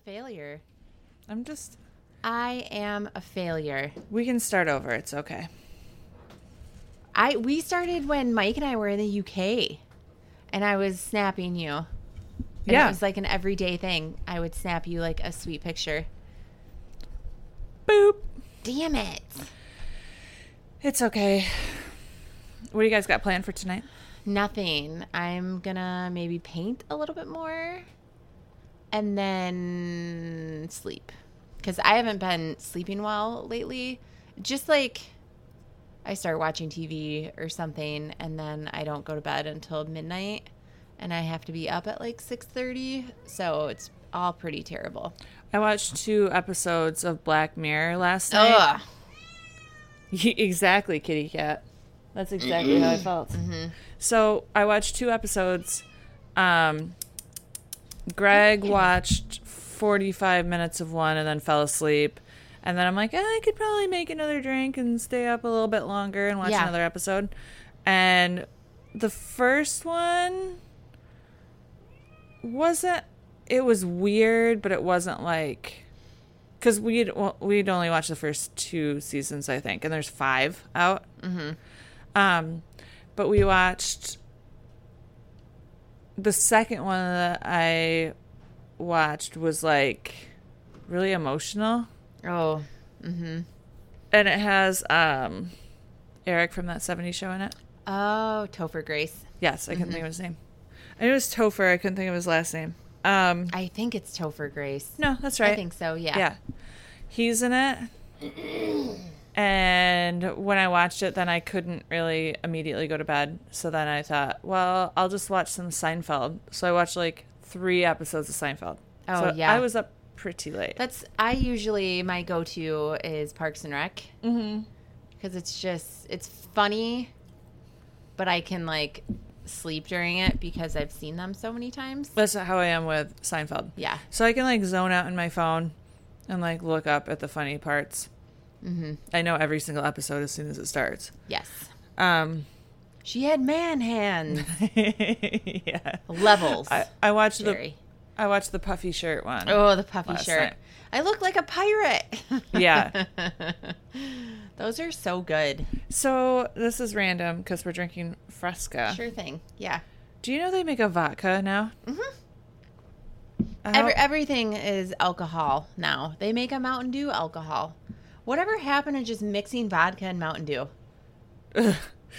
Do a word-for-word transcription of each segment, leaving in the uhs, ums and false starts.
failure. I'm just... I am a failure. We can start over. It's okay. I we started when Mike and I were in the U K, and I was snapping you. And Yeah. It was like an everyday thing. I would snap you like a sweet picture. Boop. Damn it. It's okay. What do you guys got planned for tonight? Nothing. I'm gonna maybe paint a little bit more and then sleep. Because I haven't been sleeping well lately. Just like I start watching T V or something and then I don't go to bed until midnight and I have to be up at like six thirty. So it's all pretty terrible. I watched two episodes of Black Mirror last night. Ugh. Exactly, kitty cat. That's exactly how I felt. Mm-hmm. So I watched two episodes. Um, Greg watched forty-five minutes of one and then fell asleep. And then I'm like, eh, I could probably make another drink and stay up a little bit longer and watch Yeah. another episode. And the first one wasn't, it was weird, but it wasn't like, because we'd, well, we'd only watched the first two seasons, I think, and there's five out. Mm-hmm. Um, but we watched the second one that I watched was like really emotional, Oh. Mm-hmm. and it has um Eric from That seventies Show in it. Oh, Topher Grace. Yes, I couldn't think of his name. I knew it was Topher. I couldn't think of his last name. Um, I think it's Topher Grace. no, that's right. I think so, yeah. Yeah, he's in it. And when I watched it, then I couldn't really immediately go to bed. So then I thought, well, I'll just watch some Seinfeld. So I watched like three episodes of Seinfeld. Oh, so yeah. I was up pretty late. That's, I usually, my go-to is Parks and Rec. Mm-hmm. Because it's just, it's funny, but I can like sleep during it because I've seen them so many times. That's how I am with Seinfeld. Yeah. So I can like zone out in my phone and like look up at the funny parts. Mm-hmm. I know every single episode as soon as it starts. Yes. Um, She had man hands. yeah. Levels. I, I watched Jerry. the I watched the puffy shirt one. Oh, the puffy last shirt. night. I look like a pirate. Yeah. Those are so good. So this is random because we're drinking Fresca. Sure thing. Yeah. Do you know they make a vodka now? Mm-hmm. How- Every, everything is alcohol now. They make a Mountain Dew alcohol. Whatever happened to just mixing vodka and Mountain Dew?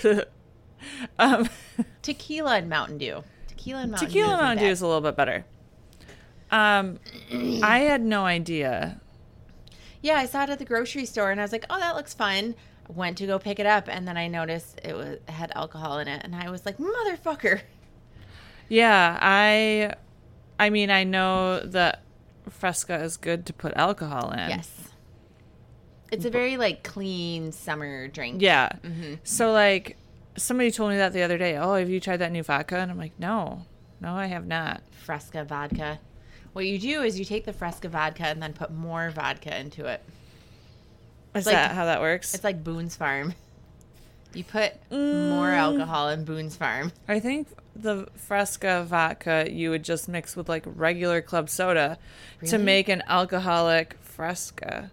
um, Tequila and Mountain Dew. Tequila and Mountain tequila Dew. Mountain Dew Dew is a little bit better. Um, I had no idea. Yeah, I saw it at the grocery store and I was like, oh, that looks fun. I went to go pick it up and then I noticed it was it had alcohol in it and I was like, motherfucker. Yeah, I, I mean, I know that Fresca is good to put alcohol in. Yes. It's a very like clean summer drink. Yeah. Mm-hmm. So like, somebody told me that the other day. Oh, have you tried that new vodka? And I'm like, no, no, I have not. Fresca vodka. What you do is you take the Fresca vodka and then put more vodka into it. Is like- that how that works? It's like Boone's Farm. You put more alcohol in Boone's Farm. I think the Fresca vodka you would just mix with like regular club soda to Really? make an alcoholic Fresca.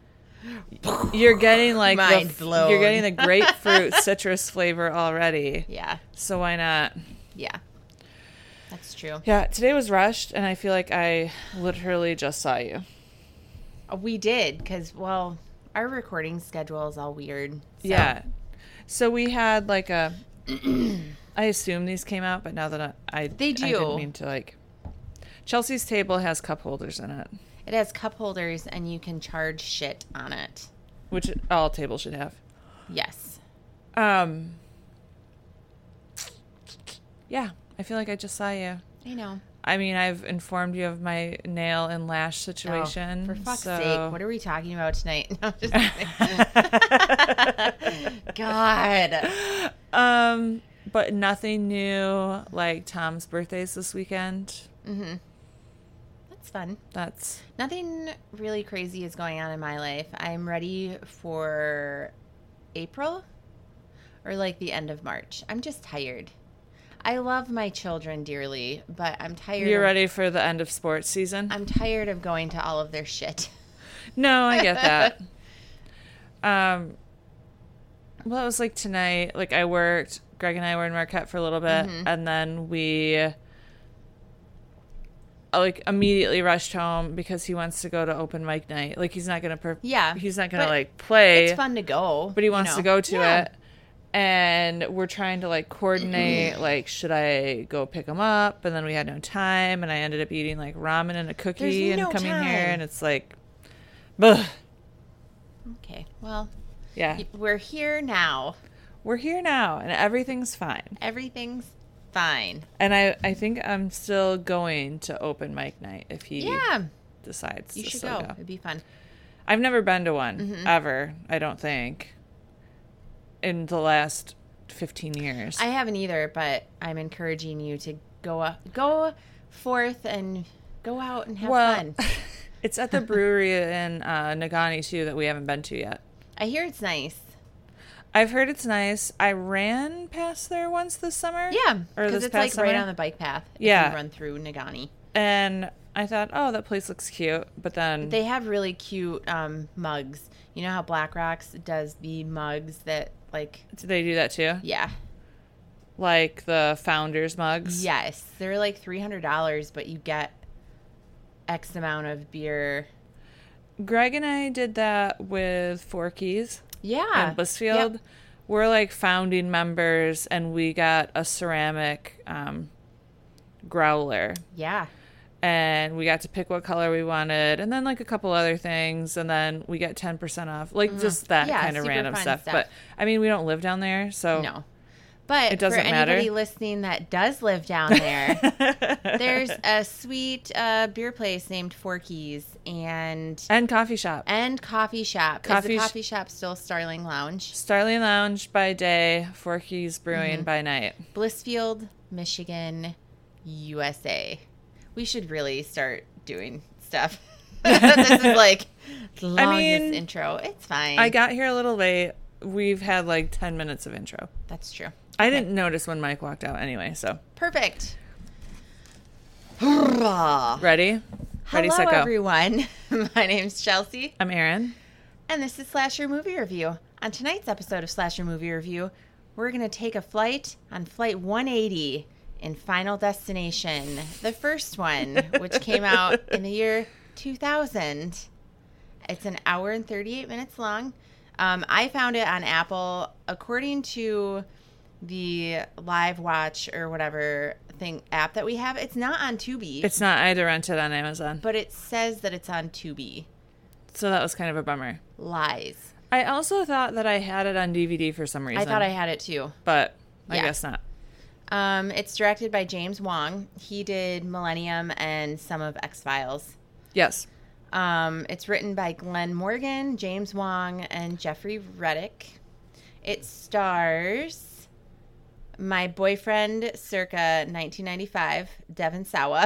You're getting like Mind the, blown. you're getting the grapefruit citrus flavor already. Yeah. So why not? Yeah. That's true. Yeah, today was rushed and I feel like I literally just saw you. Uh, We did because, well, our recording schedule is all weird. So. Yeah. So we had like a I assume these came out, but now that I I, They I do. didn't mean to like Chelsea's table has cup holders in it, It has cup holders and you can charge shit on it. which all tables should have. Yes. Um Yeah, I feel like I just saw you. I know. I mean, I've informed you of my nail and lash Oh, situation. for fuck's so... sake, what are we talking about tonight? No, just kidding. God. Um, but nothing new. Like Tom's birthday's this weekend. Mm-hmm. That's fun. That's Nothing really crazy is going on in my life. I'm ready for April or like the end of March. I'm just tired. I love my children dearly, but I'm tired. You're of, ready for the end of sports season? I'm tired of going to all of their shit. No, I get that. um, well, it was like tonight. Like I worked. Greg and I were in Marquette for a little bit, Mm-hmm. and then we uh, like immediately rushed home because he wants to go to open mic night. Like he's not gonna. Per- Yeah, he's not gonna but like play. It's fun to go, but he you wants know. to go to Yeah. it. And we're trying to like coordinate, like, should I go pick him up? And then we had no time, and I ended up eating like ramen and a cookie There's and no coming time. here, and it's like, ugh. Okay, well, Yeah, y- we're here now. we're here now, and everything's fine. Everything's fine. And I, I think I'm still going to open mic night if he Yeah, decides you to should still go. go. It'd be fun. I've never been to one Mhm. ever. I don't think in the last fifteen years. I haven't either, but I'm encouraging you to go up, go forth and go out and have well, fun. it's at the brewery in uh, Nagani too that we haven't been to yet. I hear it's nice. I've heard it's nice. I ran past there once this summer. Yeah, Or because this it's past like summer. right on the bike path. If Yeah. you run through Nagani. And I thought, oh, that place looks cute. But then They have really cute um, mugs. You know how Black Rocks does the mugs that like do they do that too? yeah. Like the founders mugs. Yes, they're like three hundred dollars, but you get X amount of beer. Greg and I did that with Four Keys Yeah, in Blissfield. Yep. We're like founding members, and we got a ceramic um, growler. Yeah, And we got to pick what color we wanted, and then like a couple other things, and then we get ten percent off. Like just that Mm-hmm. Yeah, kind of super random fun stuff. stuff. But I mean, we don't live down there, so no. But It doesn't for anybody matter. listening that does live down there, there's a sweet uh, beer place named Four Keys and and coffee shop. and coffee shop. Coffee Is sh- the coffee shop still Starling Lounge? Starling Lounge by day, Four Keys Brewing Mm-hmm. by night. Blissfield, Michigan, U S A. We should really start doing stuff. This is like the longest mean, intro. It's fine. I got here a little late. We've had like ten minutes of intro. That's true. I didn't notice when Mike walked out anyway, so. Perfect. Hello, Ready? Ready, set, go. everyone. My name's Chelsea, I'm Erin. and this is Slasher Movie Review. On tonight's episode of Slasher Movie Review, we're going to take a flight on Flight one eighty in Final Destination, the first one, which came out in the year two thousand. It's an hour and thirty-eight minutes long. Um, I found it on Apple. According to the Live Watch or whatever thing app that we have, it's not on Tubi, It's not, I had to rent it on Amazon. but it says that it's on Tubi. So that was kind of a bummer. Lies. I also thought that I had it on D V D for some reason. I thought I had it too. But I Yeah. guess not. Um, it's directed by James Wong. He did Millennium and some of X-Files. Yes. Um, it's written by Glenn Morgan, James Wong, and Jeffrey Reddick. It stars my boyfriend circa nineteen ninety-five, Devin Sawa,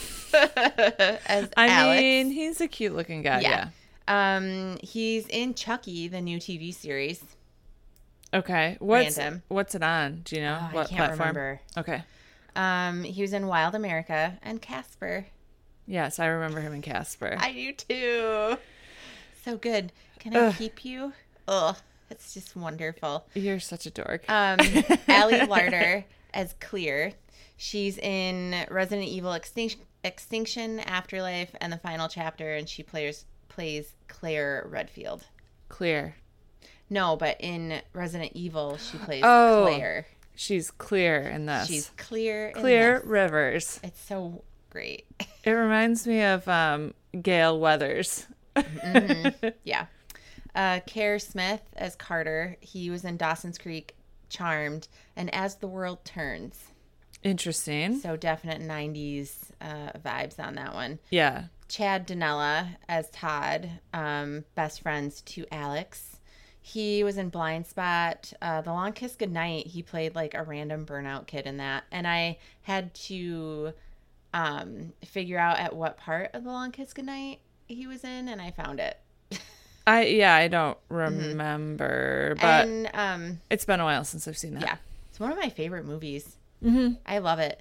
as I Alex. mean, he's a cute looking guy. Yeah. Yeah. Um, he's in Chucky, the new T V series. Okay. What's Random. what's it on? Do you know Oh, I what can't platform? remember. Okay. Um, he was in Wild America and Casper. Yes, I remember him in Casper. I do too. So good. Can I Ugh. keep you? Ugh, it's just wonderful. You're such a dork. Um, Allie Larder as Clear. She's in Resident Evil Extinction, Extinction, Afterlife, and the final chapter, and she plays plays Claire Redfield. Clear. No, but in Resident Evil, she plays Oh. Claire. She's clear in this. She's Clear. in Clear this. Rivers. It's so great. It reminds me of um, Gail Weathers. Mm-hmm. Yeah. Uh, Kerr Smith as Carter. He was in Dawson's Creek, Charmed, and As the World Turns. Interesting. So definite nineties uh, vibes on that one. Yeah. Chad Donella as Todd, um, best friends to Alex. He was in Blind Spot. Uh, The Long Kiss Goodnight, he played like a random burnout kid in that. And I had to um, figure out at what part of The Long Kiss Goodnight he was in, and I found it. I yeah, I don't remember, but and um, it's been a while since I've seen that. yeah, it's one of my favorite movies. Mm-hmm. I love it.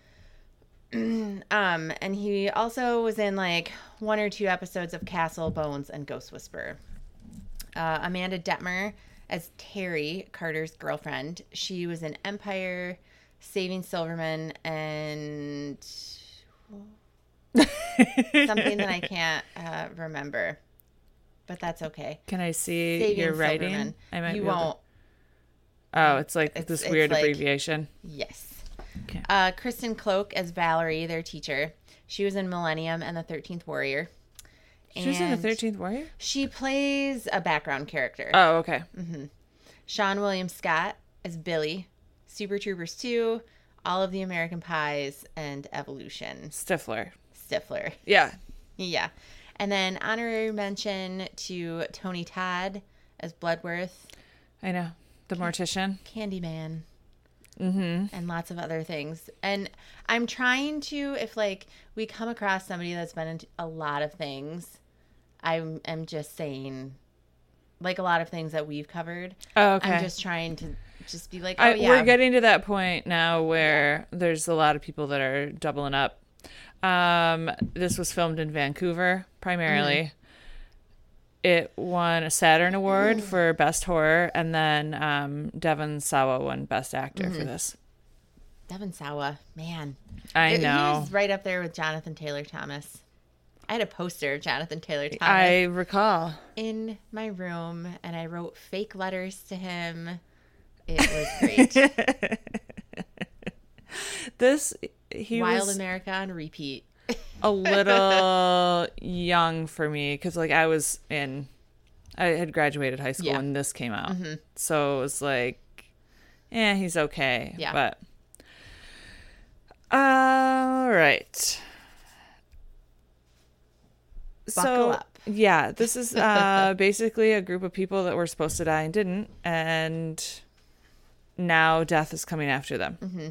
um, and he also was in like one or two episodes of Castle, Bones, and Ghost Whisperer. Uh, Amanda Detmer as Terry, Carter's girlfriend. She was in Empire, Saving Silverman, and something that I can't uh, remember. But that's okay. Can I see Saving your writing? Silverman. I might you be able won't. To... Oh, it's like It's- this it's weird like- abbreviation. Yes. Okay. Uh, Kristen Cloak as Valerie, their teacher. She was in Millennium and the thirteenth Warrior. She was in the And thirteenth Warrior? She plays a background character. Oh, okay. Sean William Scott as Billy. Super Troopers two, All of the American Pies, and Evolution. Stifler. Stifler. Yeah. Yeah. And then honorary mention to Tony Todd as Bloodworth. I know. The mortician. Candyman. Mm-hmm. And lots of other things. And I'm trying to, if like we come across somebody that's been in a lot of things, I'm, I'm just saying, like a lot of things that we've covered. Oh, okay. I'm just trying to just be like, oh, I, yeah. We're getting to that point now where there's a lot of people that are doubling up. Um, this was filmed in Vancouver, primarily. Mm-hmm. It won a Saturn Award mm. for Best Horror, and then um, Devon Sawa won Best Actor mm-hmm. for this. Devon Sawa, man. I it, know. He was right up there with Jonathan Taylor Thomas. I had a poster of Jonathan Taylor Thomas. I recall. In my room, and I wrote fake letters to him. It was great. This, he Wild was America on repeat. a little young for me because, like, I was in, I had graduated high school yeah. when this came out. Mm-hmm. So it was like, eh, he's okay. Yeah. But, all right. Buckle so, up. Yeah, this is uh, basically a group of people that were supposed to die and didn't, and now death is coming after them. Mm-hmm.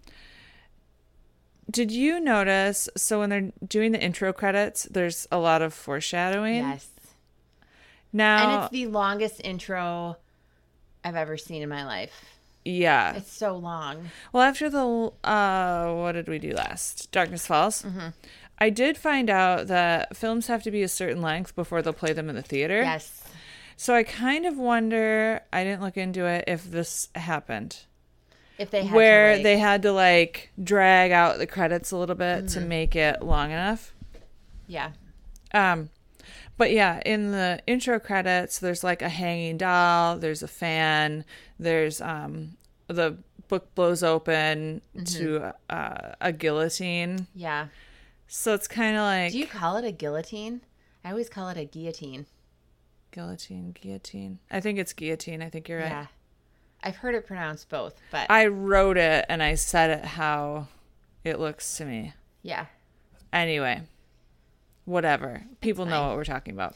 Did you notice, so when they're doing the intro credits, there's a lot of foreshadowing? Yes. Now, and it's the longest intro I've ever seen in my life. Yeah. It's so long. Well, after the, uh, what did we do last? Darkness Falls. Mm-hmm. I did find out that films have to be a certain length before they'll play them in the theater. Yes. So I kind of wonder, I didn't look into it, if this happened. If they had Where to, like, they had to, like, drag out the credits a little bit mm-hmm. to make it long enough. Yeah. Um, but yeah, in the intro credits, there's like a hanging doll, there's a fan, there's um, the book blows open mm-hmm. to uh, a guillotine. Yeah. So it's kind of like... Do you call it a guillotine? I always call it a guillotine. Guillotine, guillotine. I think it's guillotine. I think you're right. Yeah. I've heard it pronounced both, but... I wrote it and I said it how it looks to me. Yeah. Anyway, whatever. People fine. know what we're talking about.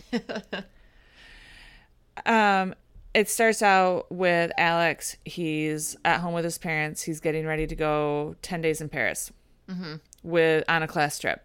um, it starts out with Alex. He's at home with his parents. He's getting ready to go ten days in Paris mm-hmm. with on a class trip.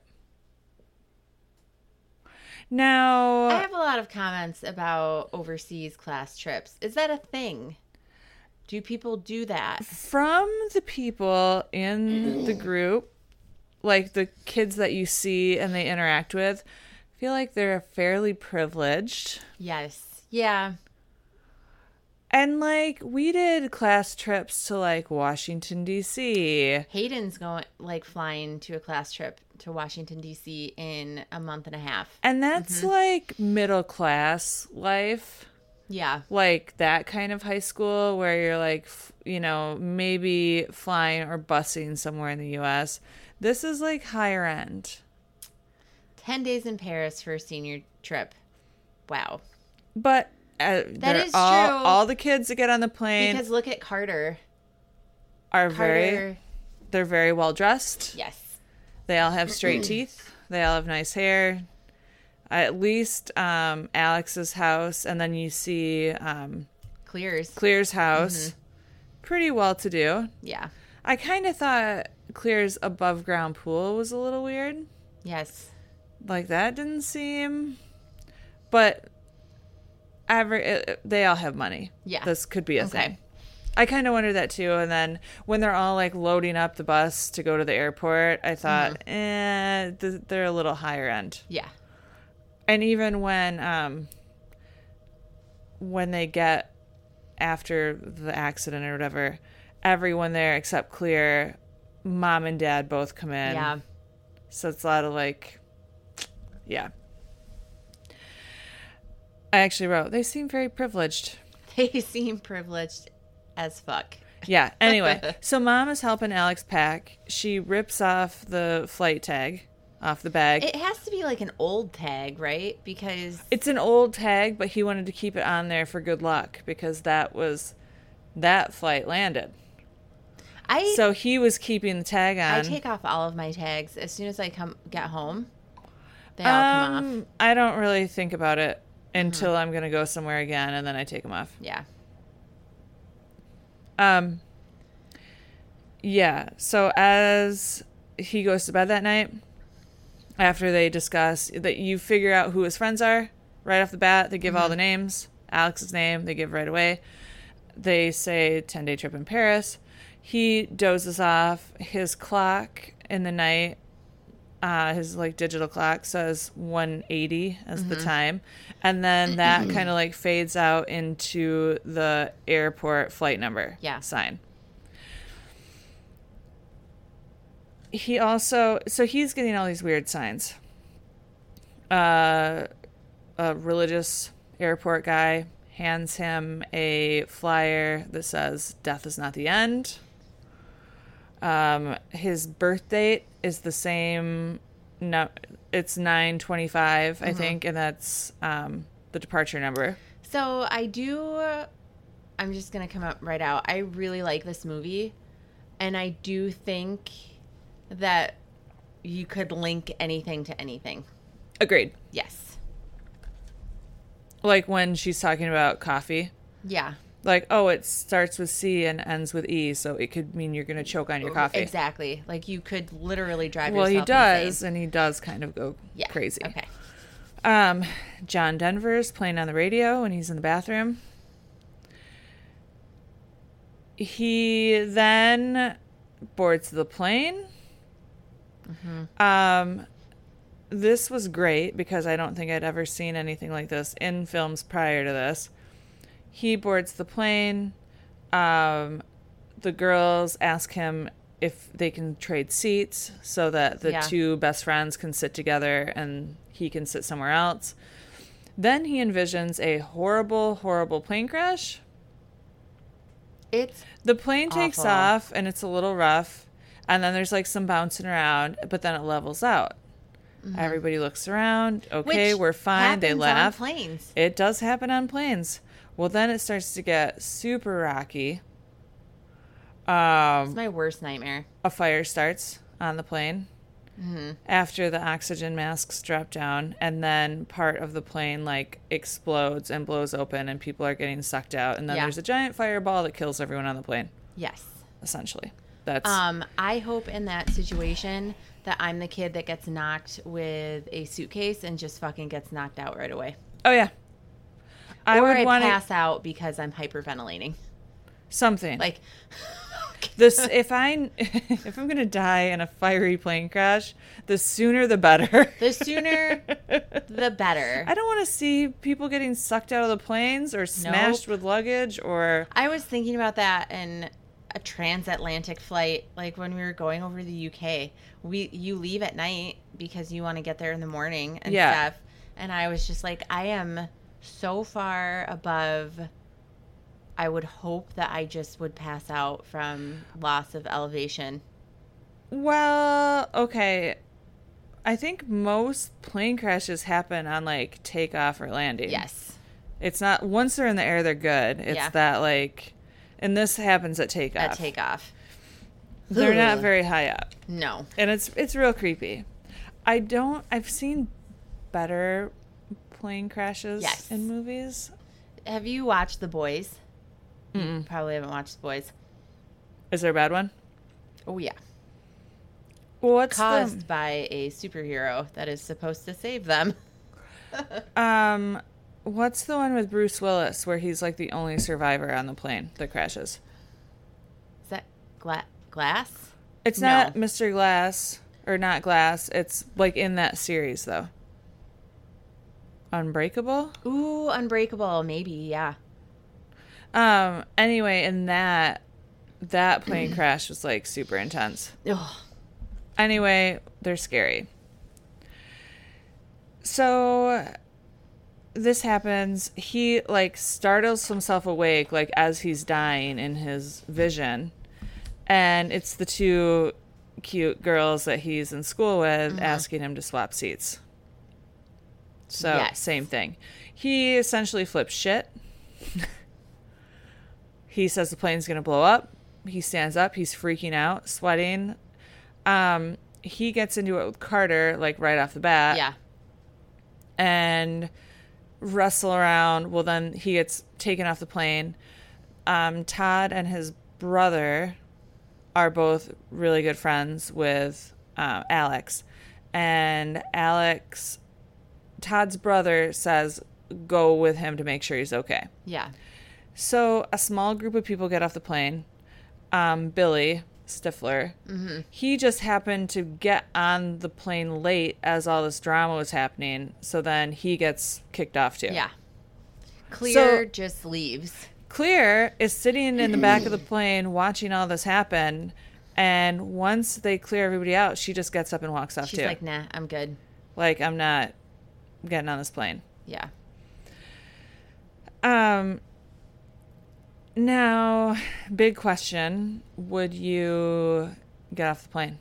Now... I have a lot of comments about overseas class trips. Is that a thing? Do people do that? From the people in the group, like the kids that you see and they interact with, I feel like they're fairly privileged. Yes. Yeah. And like we did class trips to like Washington, D C. Hayden's going like flying to a class trip to Washington, D C in a month and a half. And that's mm-hmm. like middle class life. Yeah. Like that kind of high school where you're like, you know, maybe flying or busing somewhere in the U S. This is like higher end. ten days in Paris for a senior trip. Wow. But uh, that is all, true. All the kids that get on the plane. Because look at Carter. Are Carter. very, they're very well dressed. Yes. They all have straight teeth. They all have nice hair. At least um, Alex's house, and then you see um, Clear's Clear's house. Mm-hmm. Pretty well to do. Yeah. I kind of thought Clear's above ground pool was a little weird. Yes. Like that didn't seem, but every it, they all have money. Yeah. This could be a okay. thing. I kind of wondered that too. And then when they're all like loading up the bus to go to the airport, I thought, mm-hmm. eh, th- they're a little higher end. Yeah. And even when um, when they get after the accident or whatever, everyone there except Clear, mom and dad both come in. Yeah. So it's a lot of like, yeah. I actually wrote, they seem very privileged. They seem privileged as fuck. Yeah. Anyway, so mom is helping Alex pack. She rips off the flight tag off the bag. It has to be like an old tag, right? Because it's an old tag, but he wanted to keep it on there for good luck because that was that flight landed. I so he was keeping the tag on. I take off all of my tags as soon as I come get home. They all um, come off. I don't really think about it until mm-hmm. I'm going to go somewhere again, and then I take them off. Yeah. Um. Yeah. So as he goes to bed that night, after they discuss that, you figure out who his friends are right off the bat. They give mm-hmm. all the names. Alex's name they give right away. They say ten-day trip in Paris. He dozes off. His clock in the night, uh, his like digital clock says one eighty as mm-hmm. the time. And then that kind of like fades out into the airport flight number yeah. sign. He also, so he's getting all these weird signs. Uh, a religious airport guy hands him a flyer that says death is not the end. Um, his birth date is the same. No, it's nine twenty-five, mm-hmm. I think. And that's, um, the departure number. So I do, I'm just going to come up right out. I really like this movie. And I do think that you could link anything to anything. Agreed. Yes. Like when she's talking about coffee. Yeah. Like, oh, it starts with C and ends with E, so it could mean you're going to choke on your coffee. Exactly. Like you could literally drive well, yourself Well, he does, insane. and he does kind of go yeah. crazy. Okay. Um, John Denver's playing on the radio when he's in the bathroom. He then boards the plane. Mm-hmm. Um, this was great because I don't think I'd ever seen anything like this in films prior to this. He boards the plane. Um, the girls ask him if they can trade seats so that the yeah. two best friends can sit together and he can sit somewhere else. Then he envisions a horrible, horrible plane crash. It's the plane awful. takes off and it's a little rough. And then there's like some bouncing around, but then it levels out. Mm-hmm. Everybody looks around. Okay, Which we're fine. They laugh. On planes. It does happen on planes. Well, then it starts to get super rocky. Um, it's my worst nightmare. A fire starts on the plane mm-hmm. after the oxygen masks drop down, and then part of the plane like explodes and blows open, and people are getting sucked out. And then yeah. there's a giant fireball that kills everyone on the plane. Yes, essentially. That's. Um, I hope in that situation that I'm the kid that gets knocked with a suitcase and just fucking gets knocked out right away. Oh yeah. I or would I want pass out because I'm hyperventilating. Something like this. If I if I'm gonna die in a fiery plane crash, the sooner the better. The sooner, the better. I don't want to see people getting sucked out of the planes or smashed nope. with luggage. Or I was thinking about that in a transatlantic flight, like when we were going over the U K. We you leave at night because you want to get there in the morning and yeah. stuff. And I was just like, I am so far above. I would hope that I just would pass out from loss of elevation. Well, okay. I think most plane crashes happen on like takeoff or landing. Yes. It's not once they're in the air, they're good. It's yeah. that like, and this happens at takeoff. At takeoff. They're Ugh. not very high up. No. And it's it's real creepy. I don't. I've seen better plane crashes yes. in movies. Have you watched The Boys? Mm-mm. You probably haven't watched The Boys. Is there a bad one? Oh, yeah. Well, what's Caused the... by a superhero that is supposed to save them. um, what's the one with Bruce Willis where he's like the only survivor on the plane that crashes? Gla- Glass? It's No. not Mister Glass, or not Glass. It's like in that series, though. Unbreakable? Ooh, Unbreakable. Maybe, yeah. Um, anyway, in that, that plane crash was like super intense. Ugh. Anyway, they're scary. So this happens. He like startles himself awake like as he's dying in his vision. And it's the two cute girls that he's in school with mm-hmm. asking him to swap seats. So yes. Same thing. He essentially flips shit. He says the plane's going to blow up. He stands up. He's freaking out, sweating. Um, he gets into it with Carter, like, right off the bat. Yeah. And wrestle around. Well, then he gets taken off the plane. Um, Todd and his brother are both really good friends with uh, Alex. And Alex, Todd's brother, says go with him to make sure he's okay. Yeah. So a small group of people get off the plane. Um, Billy Stifler, mm-hmm. he just happened to get on the plane late as all this drama was happening. So then he gets kicked off too. Yeah. Clear so, just leaves. Clear is sitting in the back of the plane watching all this happen. And once they clear everybody out, she just gets up and walks off She's too. She's like, nah, I'm good. Like, I'm not getting on this plane. Yeah. Um... Now, big question. Would you get off the plane?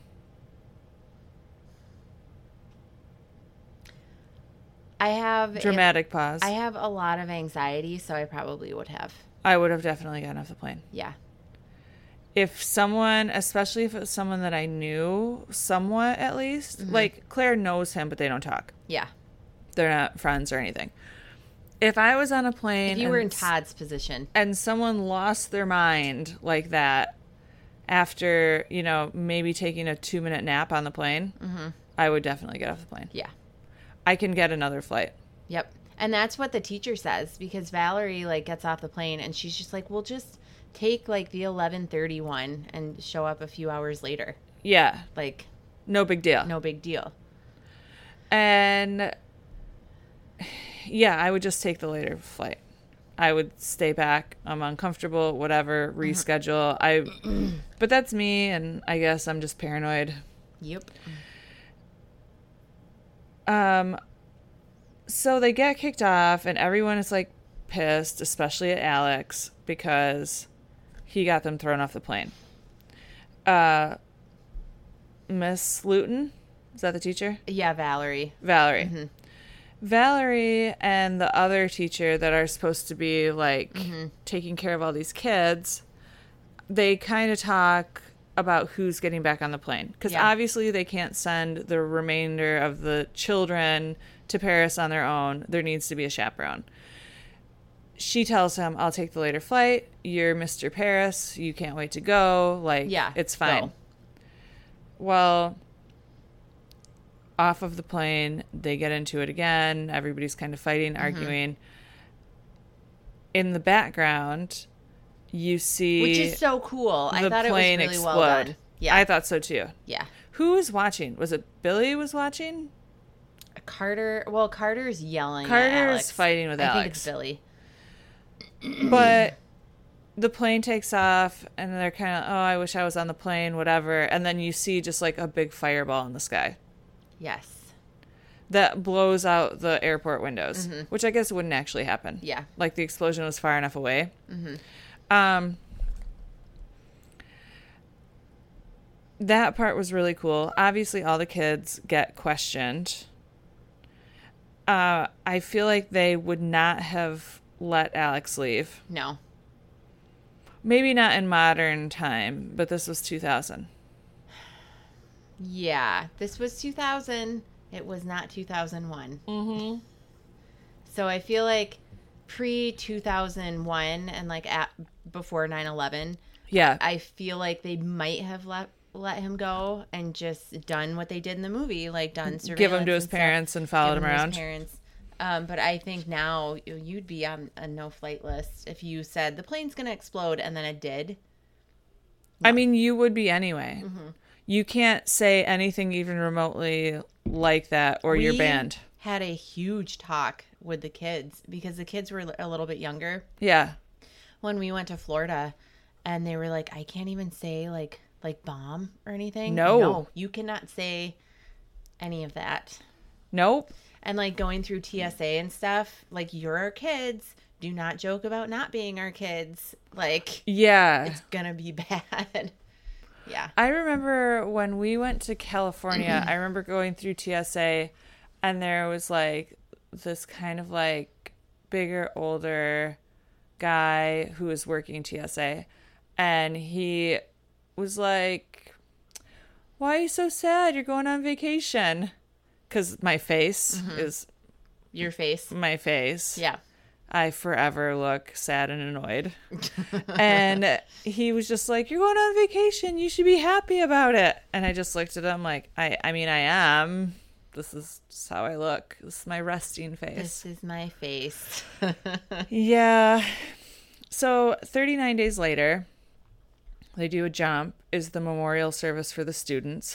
I have... Dramatic it, pause. I have a lot of anxiety, so I probably would have. I would have definitely gotten off the plane. Yeah. If someone, especially if it was someone that I knew somewhat at least, mm-hmm. like Claire knows him, but they don't talk. Yeah. They're not friends or anything. If I was on a plane... If you were in Todd's position. And someone lost their mind like that after, you know, maybe taking a two-minute nap on the plane, mm-hmm. I would definitely get off the plane. Yeah. I can get another flight. Yep. And that's what the teacher says, because Valerie, like, gets off the plane, and she's just like, well, just take, like, the eleven thirty one and show up a few hours later. Yeah. Like... No big deal. No big deal. And... Yeah, I would just take the later flight. I would stay back. I'm uncomfortable, whatever, reschedule. I, but that's me, and I guess I'm just paranoid. Yep. Um, so they get kicked off, and everyone is, like, pissed, especially at Alex, because he got them thrown off the plane. Uh, Miss Luton? Is that the teacher? Yeah, Valerie. Valerie. Mm-hmm. Valerie and the other teacher that are supposed to be, like, mm-hmm. taking care of all these kids, they kind of talk about who's getting back on the plane. Because yeah. obviously they can't send the remainder of the children to Paris on their own. There needs to be a chaperone. She tells him, I'll take the later flight. You're Mister Paris. You can't wait to go. Like, yeah, it's fine. Go. Well... Off of the plane, they get into it again. Everybody's kind of fighting, mm-hmm. arguing. In the background, you see... Which is so cool. I thought it was really explode. well done. Yeah. I thought so, too. Yeah. Who was watching? Was it Billy was watching? Carter. Well, Carter's yelling Carter's at Alex. fighting with I Alex. I think it's Billy. But the plane takes off, and they're kind of, oh, I wish I was on the plane, whatever. And then you see just, like, a big fireball in the sky. Yes. That blows out the airport windows, mm-hmm. which I guess wouldn't actually happen. Yeah. Like the explosion was far enough away. Mm-hmm. Um, that part was really cool. Obviously, all the kids get questioned. Uh, I feel like they would not have let Alex leave. No. Maybe not in modern time, but this was two thousand. Yeah, this was two thousand. It was not two thousand one. Mm-hmm. So I feel like pre two thousand one and like at before nine eleven. Yeah. I feel like they might have let let him go and just done what they did in the movie, like done surveillance. Give him to his and parents stuff. and followed Give him him around. To his parents. Um, but I think now you'd be on a no-flight list if you said the plane's going to explode and then it did. I mean, you would be anyway. Mm-hmm. You can't say anything even remotely like that or we you're banned. Had a huge talk with the kids because the kids were a little bit younger Yeah. when we went to Florida, and they were like, I can't even say like like bomb or anything. No. No, you cannot say any of that. Nope. And like going through T S A and stuff, like, you're our kids. Do not joke about not being our kids. Like, Yeah. it's gonna be bad. Yeah. I remember when we went to California, I remember going through T S A, and there was like this kind of like bigger, older guy who was working T S A, and he was like, why are you so sad? You're going on vacation. Because my face Mm-hmm. is Your face. my face. Yeah. I forever look sad and annoyed. And he was just like, you're going on vacation. You should be happy about it. And I just looked at him like, I, I mean, I am. This is just how I look. This is my resting face. This is my face. Yeah. So thirty-nine days later, they do a jump, is the memorial service for the students.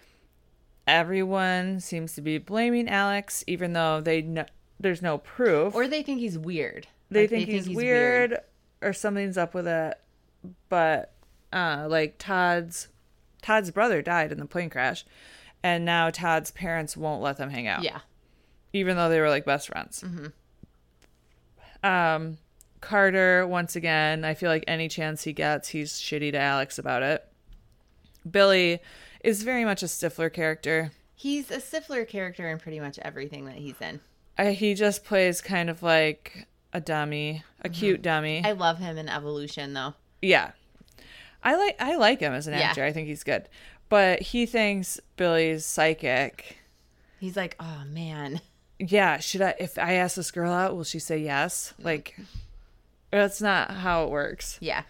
Everyone seems to be blaming Alex, even though they know there's no proof. Or they think he's weird. They, Like, think, he's, weird, or something's up with it. But uh, like Todd's Todd's brother died in the plane crash, and now Todd's parents won't let them hang out. Yeah. Even though they were like best friends. Mm-hmm. Um, Carter, once again, I feel like any chance he gets, he's shitty to Alex about it. Billy is very much a Stifler character. He's a Stifler character in pretty much everything that he's in. Uh, he just plays kind of like a dummy, a Mm-hmm. cute dummy. I love him in Evolution, though. Yeah. I like I like him as an Yeah. actor. I think he's good. But he thinks Billy's psychic. He's like, oh, man. Yeah, should I if I ask this girl out, will she say yes? Like, that's not how it works. Yeah.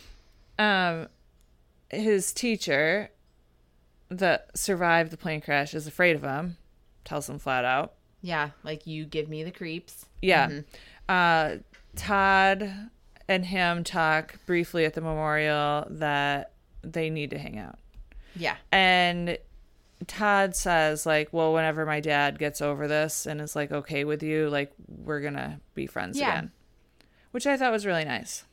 Um his teacher that survived the plane crash is afraid of him. Tells him flat out. Yeah. Like, you give me the creeps. Yeah. Mm-hmm. Uh Todd and him talk briefly at the memorial that they need to hang out. Yeah. And Todd says, like, well, whenever my dad gets over this and is, like, okay with you, like, we're going to be friends Yeah. again. Which I thought was really nice.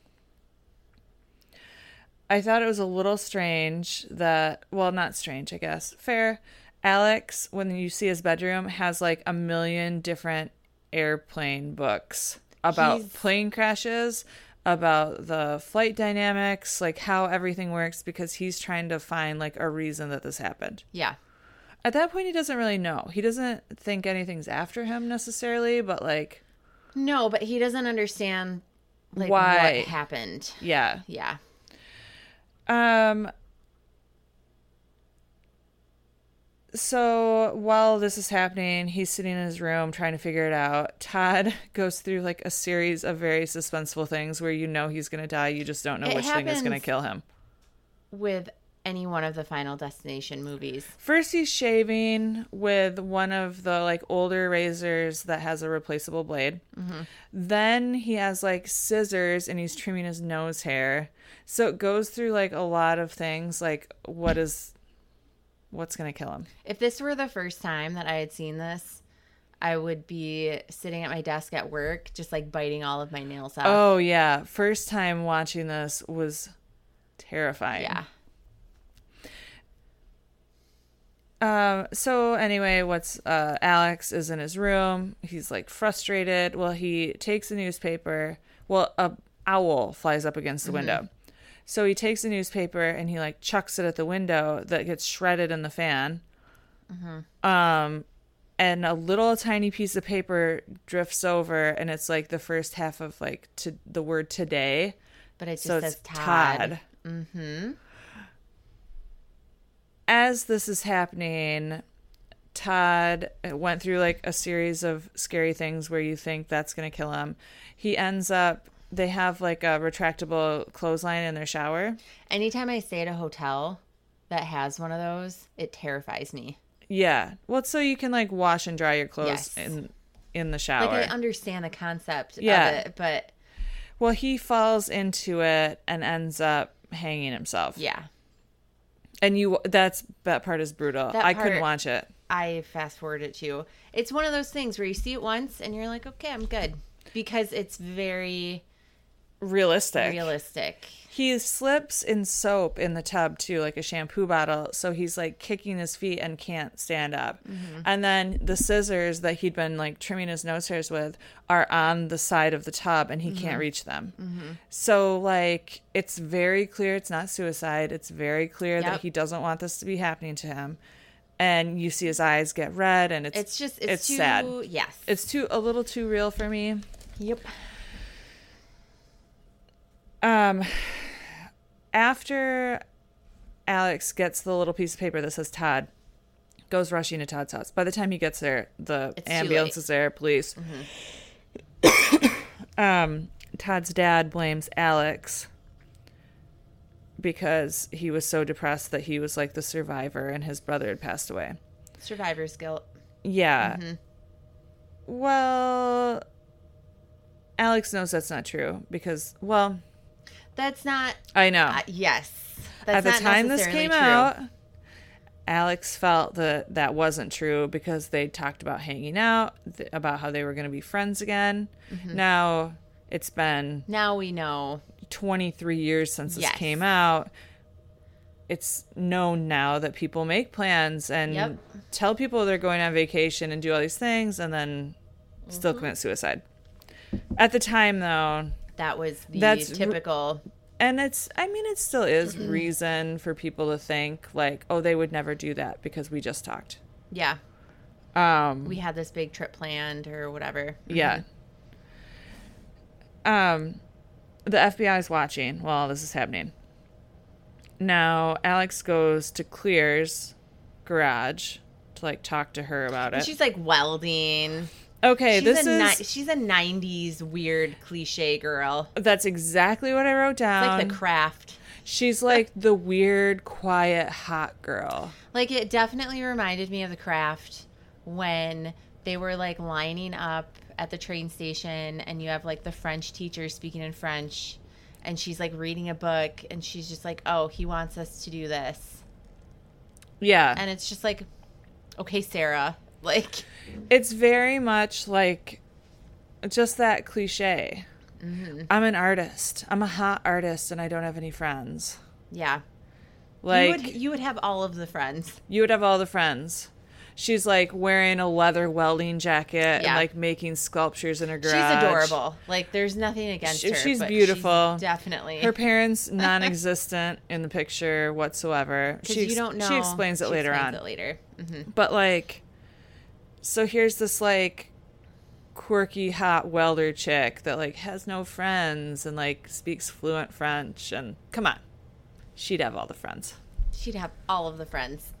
I thought it was a little strange that, well, not strange, I guess. Fair. Alex, when you see his bedroom, has, like, a million different airplane books about He's- plane crashes, about the flight dynamics, like how everything works, because he's trying to find like a reason that this happened. Yeah. At that point, he doesn't really know. He doesn't think anything's after him necessarily, but like, No, but he doesn't understand, like, Why? what happened. yeah. Yeah. Um. So while this is happening, he's sitting in his room trying to figure it out. Todd goes through like a series of very suspenseful things where you know he's going to die. You just don't know It which thing is going to happens- kill him. With any one of the Final Destination movies. First, he's shaving with one of the like older razors that has a replaceable blade. Mm-hmm. Then he has like scissors and he's trimming his nose hair. So it goes through like a lot of things. Like, what is, what's going to kill him? If this were the first time that I had seen this, I would be sitting at my desk at work, just like biting all of my nails off. Oh, yeah. First time watching this was terrifying. Yeah. Um, so anyway, what's, uh, Alex is in his room. He's like frustrated. Well, he takes a newspaper. Well, a owl flies up against the Mm-hmm. window. So he takes a newspaper and he like chucks it at the window that gets shredded in the fan. Mm-hmm. Um, and a little tiny piece of paper drifts over and it's like the first half of like to the word today. But it just So says it's Todd. Todd. Mm-hmm. As this is happening, Todd went through like a series of scary things where you think that's going to kill him. He ends up, they have like a retractable clothesline in their shower. Anytime I stay at a hotel that has one of those, it terrifies me. Yeah. Well, so you can like wash and dry your clothes Yes. in in the shower. Like, I understand the concept Yeah. of it, but Well, he falls into it and ends up hanging himself. Yeah. And you, that's, that part is brutal. That I part- couldn't watch it. I fast forward it too. It's one of those things where you see it once and you're like, okay, I'm good. Because it's very Realistic. realistic. He slips in soap in the tub too, like a shampoo bottle. So he's like kicking his feet and can't stand up. Mm-hmm. And then the scissors that he'd been like trimming his nose hairs with are on the side of the tub and he mm-hmm. can't reach them. Mm-hmm. So like it's very clear it's not suicide. It's very clear yep. that he doesn't want this to be happening to him. And you see his eyes get red and it's it's just it's, it's too sad. Yes. It's too a little too real for me. Yep. Um, after Alex gets the little piece of paper that says Todd, goes rushing to Todd's house. By the time he gets there, the it's ambulance is there, police. Mm-hmm. um, Todd's dad blames Alex because he was so depressed that he was like the survivor and his brother had passed away. Survivor's guilt. Yeah. Mm-hmm. Well, Alex knows that's not true because, well... That's not... I know. Uh, yes. That's At the not time this came true. out, Alex felt that that wasn't true because they talked about hanging out, th- about how they were going to be friends again. Mm-hmm. Now, it's been... Now we know. twenty-three years since this yes. came out. It's known now that people make plans and yep. tell people they're going on vacation and do all these things and then mm-hmm. still commit suicide. At the time, though... That was the That's typical... And it's, I mean, it still is reason for people to think, like, oh, they would never do that because we just talked. Yeah. Um, we had this big trip planned or whatever. Yeah. Um, the F B I is watching while this is happening. Now, Alex goes to Clear's garage to, like, talk to her about and it. She's, like, welding... Okay, she's this a is... Ni- she's a nineties weird cliche girl. That's exactly what I wrote down. It's like The Craft. She's like the weird, quiet, hot girl. Like, it definitely reminded me of The Craft when they were, like, lining up at the train station and you have, like, the French teacher speaking in French and she's, like, reading a book and she's just like, oh, he wants us to do this. Yeah. And it's just like, okay, Sarah. Like, it's very much like just that cliche. Mm-hmm. I'm an artist. I'm a hot artist, and I don't have any friends. Yeah, like you would, you would have all of the friends. You would have all the friends. She's like wearing a leather welding jacket yeah. and like making sculptures in her garage. She's adorable. Like, there's nothing against she, her. She's but beautiful. She's definitely. Her parents non-existent in the picture whatsoever. She you don't know. She explains it she later explains on. It later. Mm-hmm. But like. So here's this, like, quirky, hot welder chick that, like, has no friends and, like, speaks fluent French. And, come on. She'd have all the friends. She'd have all of the friends.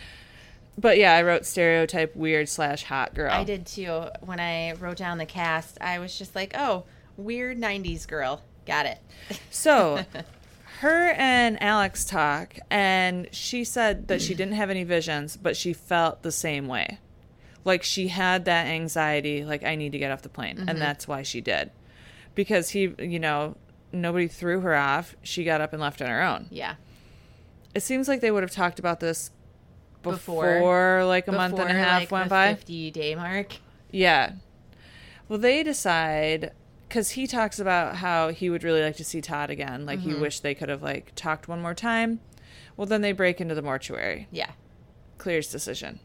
But, yeah, I wrote stereotype weird slash hot girl. I did, too. When I wrote down the cast, I was just like, oh, weird nineties girl. Got it. So, her and Alex talk, and she said that she didn't have any visions, but she felt the same way. Like, she had that anxiety, like, I need to get off the plane. Mm-hmm. And that's why she did. Because he, you know, nobody threw her off. She got up and left on her own. Yeah. It seems like they would have talked about this before, before like, a before, month and a half like, went the by. fifty-day mark. Yeah. Well, they decide, because he talks about how he would really like to see Todd again. Like, mm-hmm. he wished they could have, like, talked one more time. Well, then they break into the mortuary. Yeah. Clear's decision.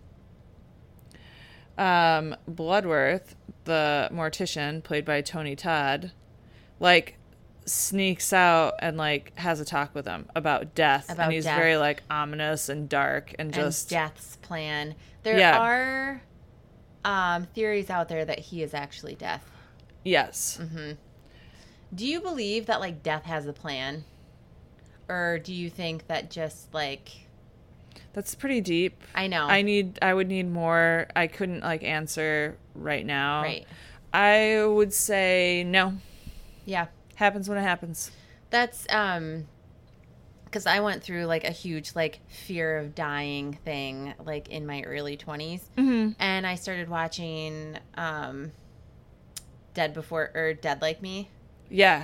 Um, Bloodworth, the mortician, played by Tony Todd, like, sneaks out and, like, has a talk with him about death. About and he's death. very, like, ominous and dark and just... And death's plan. There yeah. are um, theories out there that he is actually death. Yes. Mm-hmm. Do you believe that, like, death has a plan? Or do you think that just, like... That's pretty deep. I know. I need. I would need more. I couldn't, like, answer right now. Right. I would say no. Yeah. Happens when it happens. That's, um... because I went through, like, a huge, like, fear of dying thing, like, in my early twenties. Mm-hmm. And I started watching, um... Dead Before... or Dead Like Me. Yeah.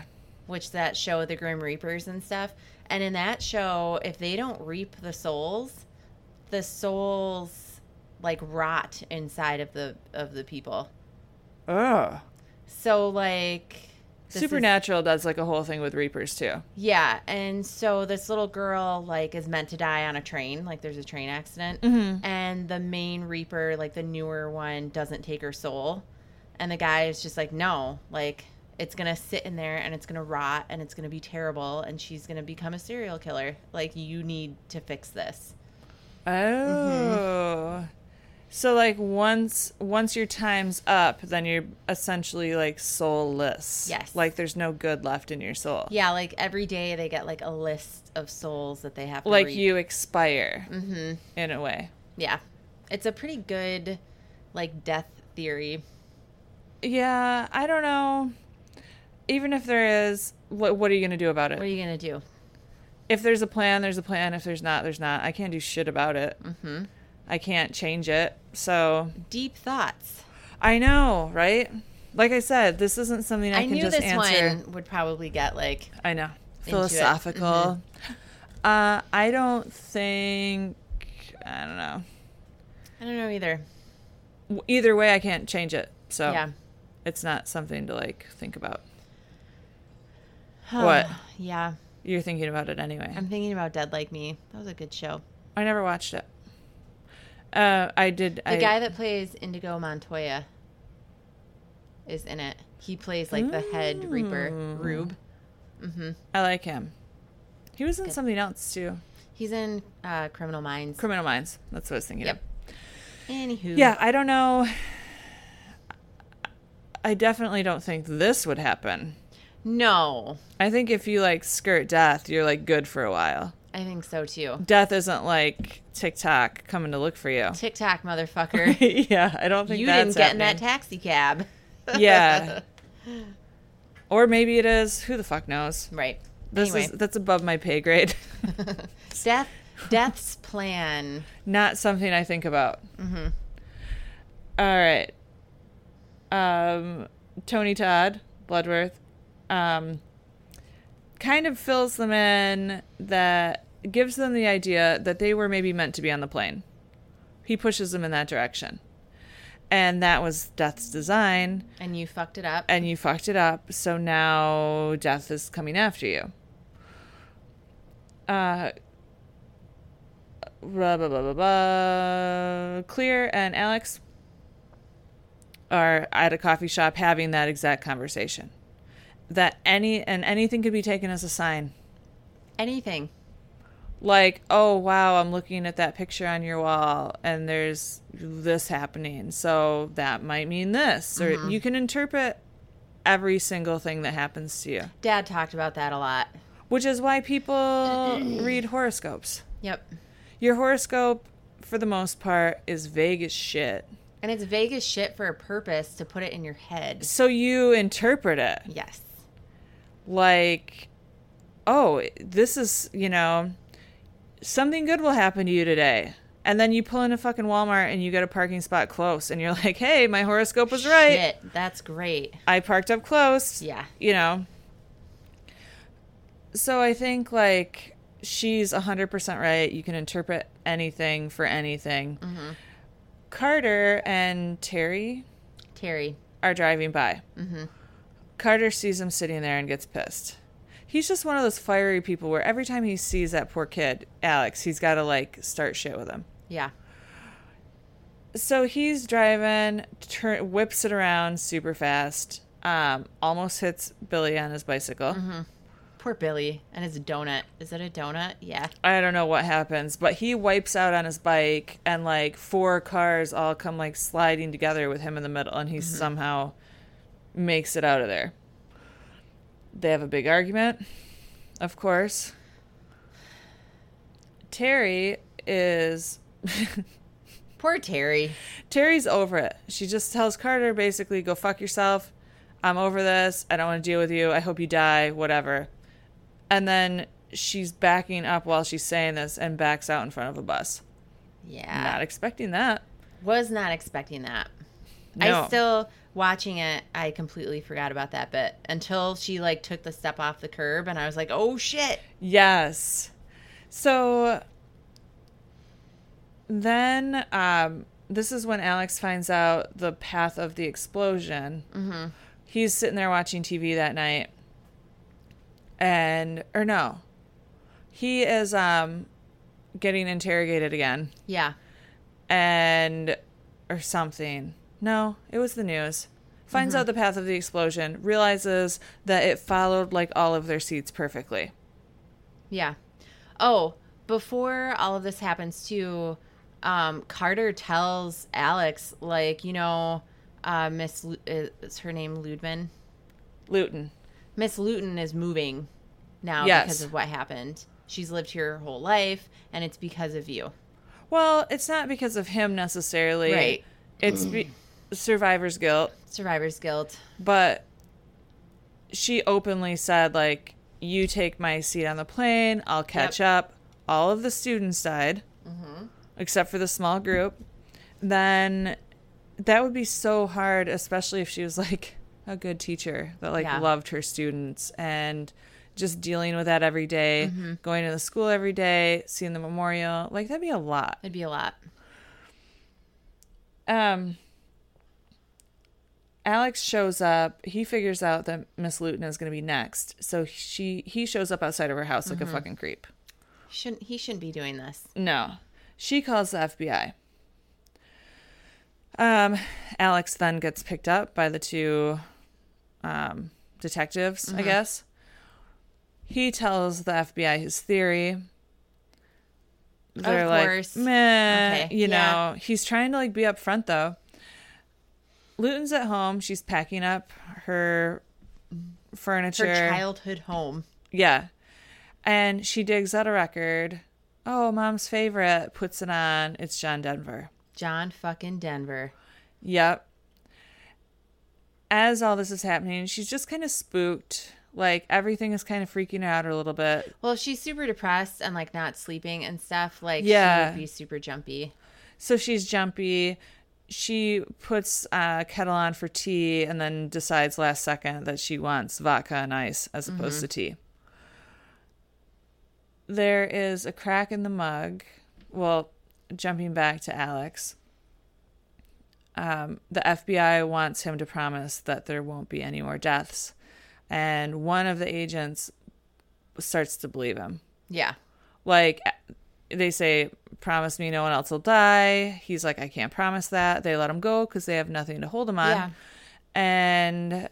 which that show, The Grim Reapers and stuff. And in that show, if they don't reap the souls, the souls like rot inside of the of the people. Oh. So like this Supernatural is, does like a whole thing with Reapers too. Yeah, and so this little girl like is meant to die on a train, like there's a train accident, Mm-hmm. and the main Reaper, like the newer one, doesn't take her soul, and the guy is just like, no, like it's gonna sit in there and it's gonna rot and it's gonna be terrible and she's gonna become a serial killer. Like you need to fix this. Oh. Mm-hmm. So like once once your time's up, then you're essentially like soulless. Yes. Like there's no good left in your soul. Yeah, like every day they get like a list of souls that they have to Like reap. you expire Mm-hmm. in a way. Yeah, it's a pretty good like death theory. Yeah, I don't know. Even if there is, what what are you going to do about it? What are you gonna do? If there's a plan, there's a plan. If there's not, there's not. I can't do shit about it. Mm-hmm. I can't change it. So Deep thoughts. I know, right? Like I said, this isn't something I, I can knew just this answer. one would probably get like I know. it. Philosophical. Mm-hmm. Uh, I don't think, I don't know. I don't know either. W- Either way, I can't change it. So Yeah. it's not something to like think about. What? Yeah. You're thinking about it anyway. I'm thinking about Dead Like Me. That was a good show. I never watched it. Uh, I did. The I, guy that plays Indigo Montoya is in it. He plays like the head Reaper, Ooh. Rube. Mm-hmm. I like him. He was in Good. something else too. He's in uh, Criminal Minds. Criminal Minds. That's what I was thinking Yep. of. Anywho. Yeah, I don't know. I definitely don't think this would happen. No, I think if you like skirt death, you're like good for a while. I think so too. Death isn't like TikTok coming to look for you. TikTok, motherfucker. Yeah, I don't think You that's didn't get in that happening. taxi cab. Yeah. Or maybe it is. Who the fuck knows? Right. This Anyway. is that's above my pay grade. Death, Death's plan. Not something I think about. Mm-hmm. All right. Um, Tony Todd, Bloodworth, um, kind of fills them in that gives them the idea that they were maybe meant to be on the plane. He pushes them in that direction. And that was Death's design. And you fucked it up. And you fucked it up. So now Death is coming after you. Uh, blah, blah, blah, blah, blah. Clear and Alex are at a coffee shop having that exact conversation. That any and anything could be taken as a sign. Anything. Like, oh, wow, I'm looking at that picture on your wall and there's this happening. So that might mean this. Or Mm-hmm. you can interpret every single thing that happens to you. Dad talked about that a lot. Which is why people read horoscopes. Yep. Your horoscope, for the most part, is vague as shit. And it's vague as shit for a purpose to put it in your head. So you interpret it. Yes. Like, oh, this is, you know, something good will happen to you today. And then you pull in a fucking Walmart and you get a parking spot close. And you're like, hey, my horoscope was right. Shit, that's great. I parked up close. Yeah. You know. So I think, like, she's one hundred percent right. You can interpret anything for anything. Mm-hmm. Carter and Terry Terry. are driving by. Mm-hmm. Carter sees him sitting there and gets pissed. He's just one of those fiery people where every time he sees that poor kid, Alex, he's got to, like, start shit with him. Yeah. So he's driving, turn, whips it around super fast, um, almost hits Billy on his bicycle. Mm-hmm. Poor Billy and his donut. Is it a donut? Yeah. I don't know what happens, but he wipes out on his bike and, like, four cars all come, like, sliding together with him in the middle, and he Mm-hmm. somehow makes it out of there. They have a big argument, of course. Terry is... Poor Terry. Terry's over it. She just tells Carter, basically, go fuck yourself. I'm over this. I don't want to deal with you. I hope you die. Whatever. And then she's backing up while she's saying this and backs out in front of a bus. Yeah. Not expecting that. Was not expecting that. No. I still, watching it, I completely forgot about that bit until she like took the step off the curb, and I was like, "Oh shit!" Yes. So then, um, this is when Alex finds out the path of the explosion. Mm-hmm. He's sitting there watching T V that night, and or no, he is um getting interrogated again. Yeah. And or something. No, it was the news. Finds Mm-hmm. out the path of the explosion, realizes that it followed like all of their seats perfectly. Yeah. Oh, before all of this happens too, um, Carter tells Alex, like, you know, uh, Miss, Lu- is her name Ludman? Luton. Miss Luton is moving now Yes. because of what happened. She's lived here her whole life, and it's because of you. Well, it's not because of him necessarily. Right. It's be- survivor's guilt. Survivor's guilt. But she openly said, like, you take my seat on the plane, I'll catch Yep. up. All of the students died, Mm-hmm. except for the small group. Then that would be so hard, especially if she was, like, a good teacher that, like, Yeah. loved her students and just dealing with that every day, Mm-hmm. going to the school every day, seeing the memorial. Like, that'd be a lot. It'd be a lot. Um, Alex shows up. He figures out that Miss Luton is going to be next, so she he shows up outside of her house like Mm-hmm. a fucking creep. Shouldn't he shouldn't be doing this. No, she calls the F B I. Um, Alex then gets picked up by the two um, detectives, I Mhm. guess. He tells the F B I his theory. They're Of like, course. meh, Okay, you know. yeah. He's trying to like be upfront though. Luton's at home. She's packing up her furniture. Her childhood home. Yeah. And she digs out a record. Oh, mom's favorite. Puts it on. It's John Denver. John fucking Denver. Yep. As all this is happening, she's just kind of spooked. Like, everything is kind of freaking her out a little bit. Well, if she's super depressed and like not sleeping and stuff, like Yeah. she would be super jumpy. So she's jumpy. She puts a kettle on for tea and then decides last second that she wants vodka and ice as opposed to tea. There is a crack in the mug. Well, jumping back to Alex. Um, the F B I wants him to promise that there won't be any more deaths. And one of the agents starts to believe him. Yeah. Like, they say, promise me no one else will die. He's like, I can't promise that. They let him go because they have nothing to hold him on. Yeah. And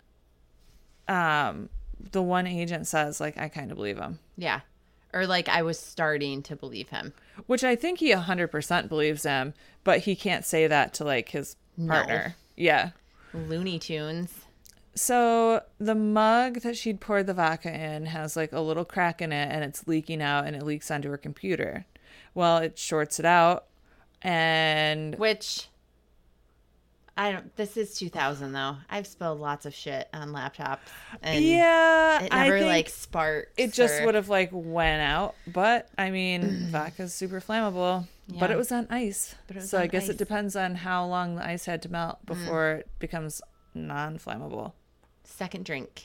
um, the one agent says, like, I kind of believe him. Yeah. Or like I was starting to believe him. Which I think he one hundred percent believes him, but he can't say that to, like, his No. partner. Yeah. Looney Tunes. So the mug that she'd poured the vodka in has, like, a little crack in it, and it's leaking out, and it leaks onto her computer. Well, it shorts it out, and... Which I don't this is two thousand though. I've spilled lots of shit on laptops and yeah, it I never think like sparks. it just or- would have, like, went out. But, I mean, vodka's super flammable. But Yeah. it was on ice. But it was so I on guess ice. it depends on how long the ice had to melt before it becomes non-flammable. Second drink.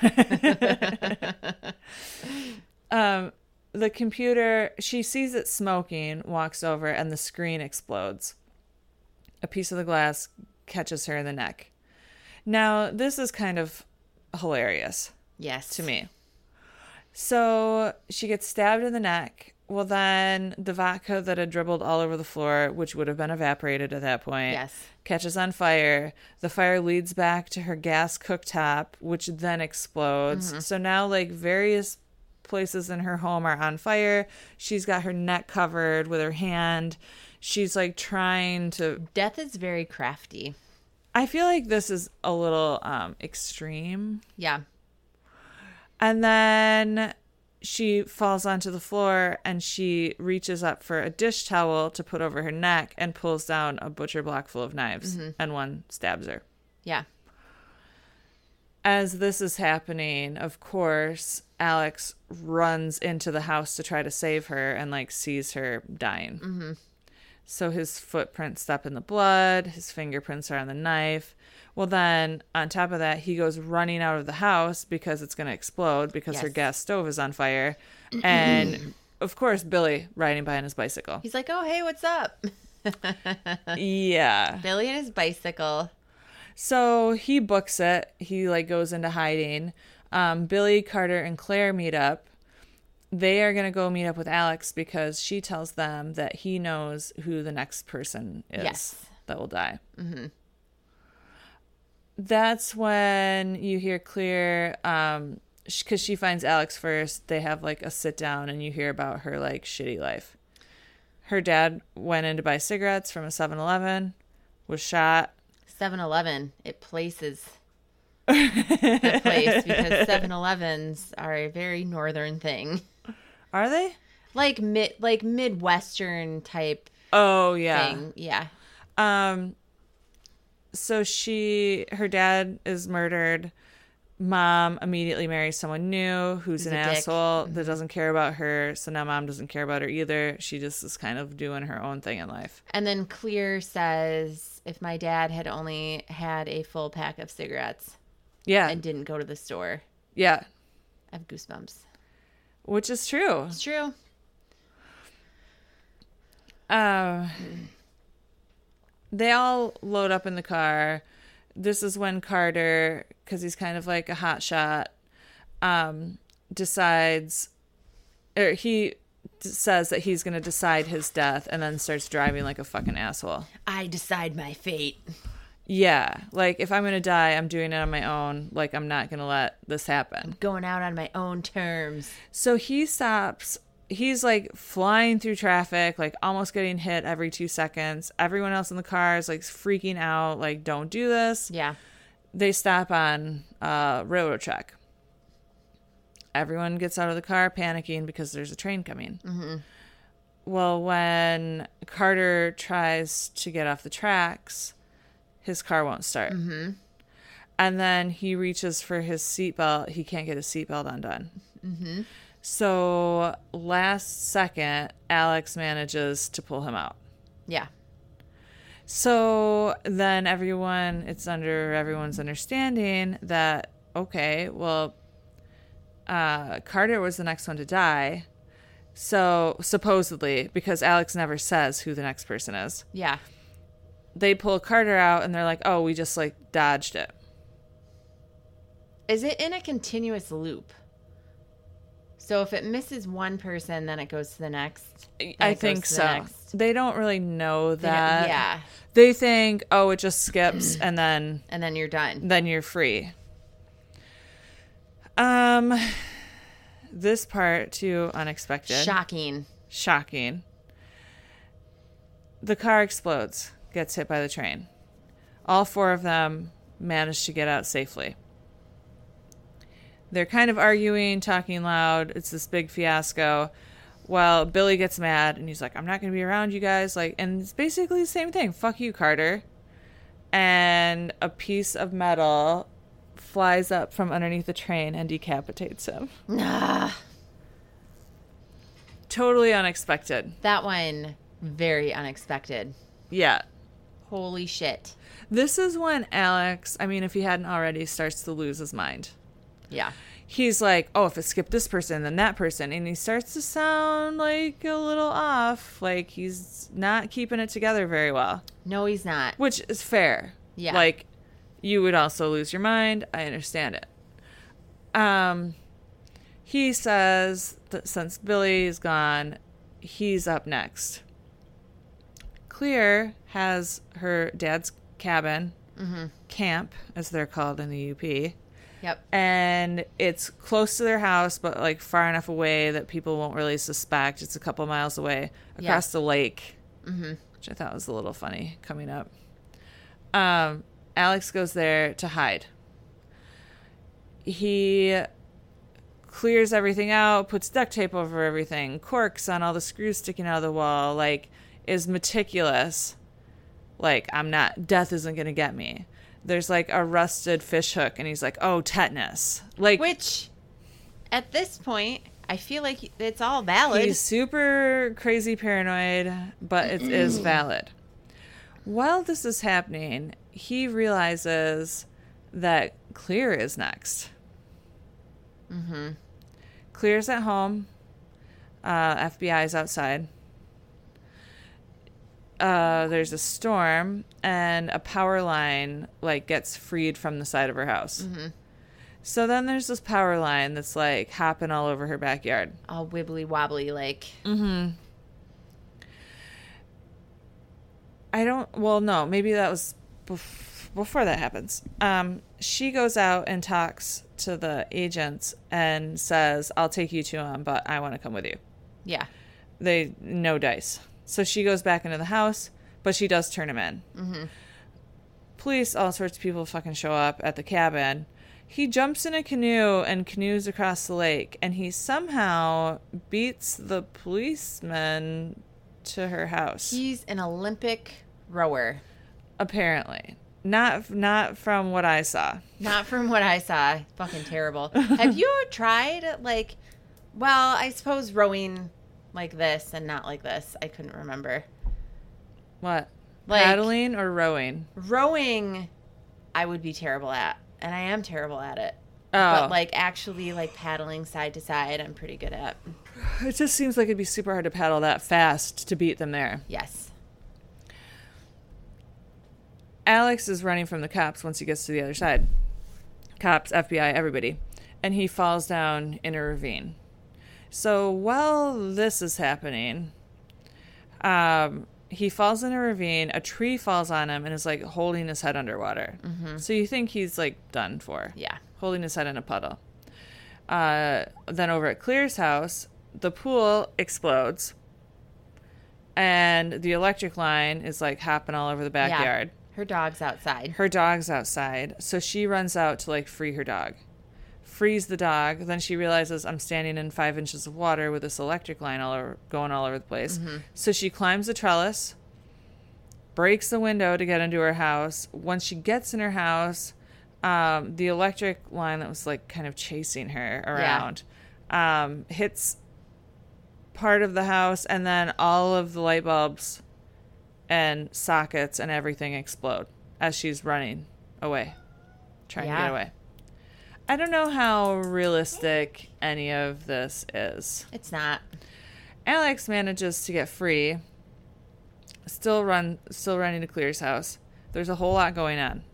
Um, the computer, she sees it smoking, walks over, and the screen explodes. A piece of the glass catches her in the neck. Now, this is kind of hilarious Yes. to me. So she gets stabbed in the neck. Well, then the vodka that had dribbled all over the floor, which would have been evaporated at that point, Yes. catches on fire. The fire leads back to her gas cooktop, which then explodes. Mm-hmm. So now, like, various places in her home are on fire. She's got her neck covered with her hand. She's, like, trying to... Death is very crafty. I feel like this is a little um, extreme. Yeah. And then she falls onto the floor and she reaches up for a dish towel to put over her neck and pulls down a butcher block full of knives, and one stabs her. Yeah. As this is happening, of course, Alex runs into the house to try to save her and, like, sees her dying. Mm-hmm. So his footprints step in the blood. His fingerprints are on the knife. Well, then on top of that, he goes running out of the house because it's going to explode because Yes. her gas stove is on fire. And of course, Billy riding by on his bicycle. He's like, oh, hey, what's up? Yeah. Billy and his bicycle. So he books it. He like goes into hiding. Um, Billy, Carter, and Claire meet up. They are going to go meet up with Alex because she tells them that he knows who the next person is Yes. that will die. Mm-hmm. That's when you hear Claire, um, because she finds Alex first. They have like a sit down and you hear about her like shitty life. Her dad went in to buy cigarettes from a seven eleven, was shot. seven eleven, it places the place because seven elevens are a very northern thing. Are they? Like mid like Midwestern type Oh, yeah. thing. Yeah. Um, so she, her dad is murdered. Mom immediately marries someone new who's Who's an a dick. asshole that doesn't care about her. So now mom doesn't care about her either. She just is kind of doing her own thing in life. And then Clear says, if my dad had only had a full pack of cigarettes Yeah. and didn't go to the store, Yeah. I have goosebumps. Which is true. It's true. Um, they all load up in the car. This is when Carter, because he's kind of like a hot shot, um, decides, or he d- says that he's going to decide his death and then starts driving like a fucking asshole. I decide my fate. Yeah. Like, if I'm going to die, I'm doing it on my own. Like, I'm not going to let this happen. Going out on my own terms. So he stops. He's like flying through traffic, like almost getting hit every two seconds. Everyone else in the car is like freaking out, like, don't do this. Yeah. They stop on a railroad track. Everyone gets out of the car panicking because there's a train coming. Mm-hmm. Well, when Carter tries to get off the tracks, his car won't start. Mm-hmm. And then he reaches for his seatbelt. He can't get his seatbelt undone. Mm-hmm. So last second, Alex manages to pull him out. Yeah. So then everyone, it's under everyone's understanding that, okay, well, uh, Carter was the next one to die. So supposedly, because Alex never says who the next person is, Yeah. they pull Carter out and they're like, oh, we just like dodged it. Is it in a continuous loop? So if it misses one person, then it goes to the next. then I it goes think to the so. next. They don't really know They don't- that. yeah. They think, oh, it just skips and then And then you're done. then you're free. Um, this part too unexpected, Shocking. shocking. The car explodes, gets hit by the train. All four of them manage to get out safely. They're kind of arguing, talking loud. It's this big fiasco. Well, Billy gets mad and he's like, I'm not going to be around you guys. Like, and it's basically the same thing. Fuck you, Carter. And a piece of metal flies up from underneath the train and decapitates him. Ah, Totally unexpected. that one, very unexpected. Yeah. Holy shit. This is when Alex, I mean, if he hadn't already, starts to lose his mind. Yeah. He's like, oh, if it skipped this person, then that person. And he starts to sound like a little off. Like he's not keeping it together very well, No, he's not. which is fair. Yeah. Like, you would also lose your mind. I understand it. Um, he says that since Billy is gone, he's up next. Clear has her dad's cabin, Mm-hmm. camp, as they're called in the U P. Yep. And it's close to their house, but like far enough away that people won't really suspect. It's a couple miles away across Yeah. the lake, Mm-hmm. which I thought was a little funny coming up. Um, Alex goes there to hide. He clears everything out, puts duct tape over everything, corks on all the screws sticking out of the wall, like is meticulous. Like, I'm not, death isn't going to get me. There's like a rusted fish hook and he's like, oh, tetanus. Like, Which, at this point, I feel like it's all valid. He's super crazy paranoid, but it is valid. While this is happening, he realizes that Clear is next. Mm-hmm. Clear's at home. Uh, F B I's outside. Uh, there's a storm, and a power line like gets freed from the side of her house. Mm-hmm. So then there's this power line that's like hopping all over her backyard. All wibbly wobbly, like. Mm-hmm. I don't, well, no, maybe that was bef- before that happens. Um, she goes out and talks to the agents and says, I'll take you to him, but I want to come with you. Yeah. They, no dice. So she goes back into the house, but she does turn him in. Mm-hmm. Police, all sorts of people fucking show up at the cabin. He jumps in a canoe and canoes across the lake, and he somehow beats the policeman to her house. He's an Olympic rower. Apparently. Not not from what I saw. Not from what I saw. Fucking terrible. Have you tried, like, well, I suppose rowing like this and not like this? I couldn't remember. What? Like, paddling or rowing? Rowing, I would be terrible at, and I am terrible at it. Oh. But, like, actually, like, paddling side to side, I'm pretty good at. It just seems like it'd be super hard to paddle that fast to beat them there. Yes. Alex is running from the cops once he gets to the other side. Cops, F B I, everybody. And he falls down in a ravine. So while this is happening, um, he falls in a ravine, a tree falls on him and is like holding his head underwater. Mm-hmm. So you think he's like done for. Yeah. Holding his head in a puddle. Uh, then over at Clear's house, the pool explodes. And the electric line is like hopping all over the backyard. Yeah. Her dog's outside. Her dog's outside. So she runs out to like free her dog. Frees the dog. Then she realizes I'm standing in five inches of water with this electric line all over, going all over the place. Mm-hmm. So she climbs the trellis, breaks the window to get into her house. Once she gets in her house, um, the electric line that was like kind of chasing her around yeah. um, hits part of the house, and then all of the light bulbs and sockets and everything explode as she's running away, trying yeah. to get away. I don't know how realistic any of this is. It's not. Alex manages to get free. Still run, still running to Clear's house. There's a whole lot going on.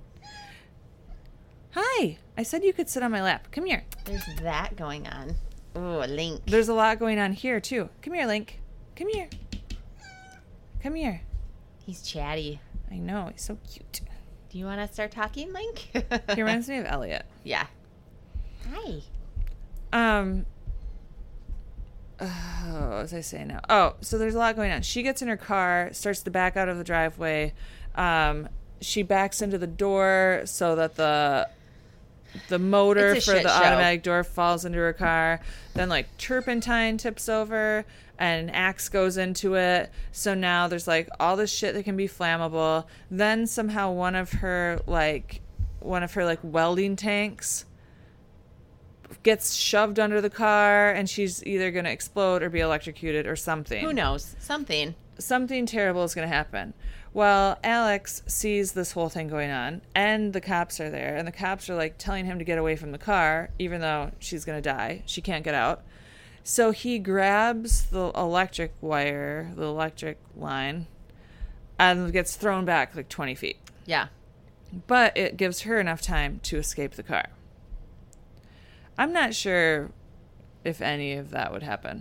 Hi, I said you could sit on my lap. Come here. There's that going on. Ooh, a Link. There's a lot going on here too. Come here, Link. Come here. Come here. He's chatty. I know. He's so cute. Do you want to start talking, Link? He reminds me of Elliot. Yeah. Hi. Um. Oh, what was I saying now? Oh, so there's a lot going on. She gets in her car, starts to back out of the driveway. Um, she backs into the door so that the the motor for the show. automatic door falls into her car. Then, like, turpentine tips over and an axe goes into it. So now there's, like, all this shit that can be flammable. Then somehow one of her, like, one of her, like, welding tanks gets shoved under the car, and she's either going to explode or be electrocuted or something. Who knows? Something. Something terrible is going to happen. Well, Alex sees this whole thing going on, and the cops are there, and the cops are, like, telling him to get away from the car, even though she's going to die. She can't get out. So he grabs the electric wire, the electric line, and gets thrown back, like, twenty feet. Yeah. But it gives her enough time to escape the car. I'm not sure if any of that would happen.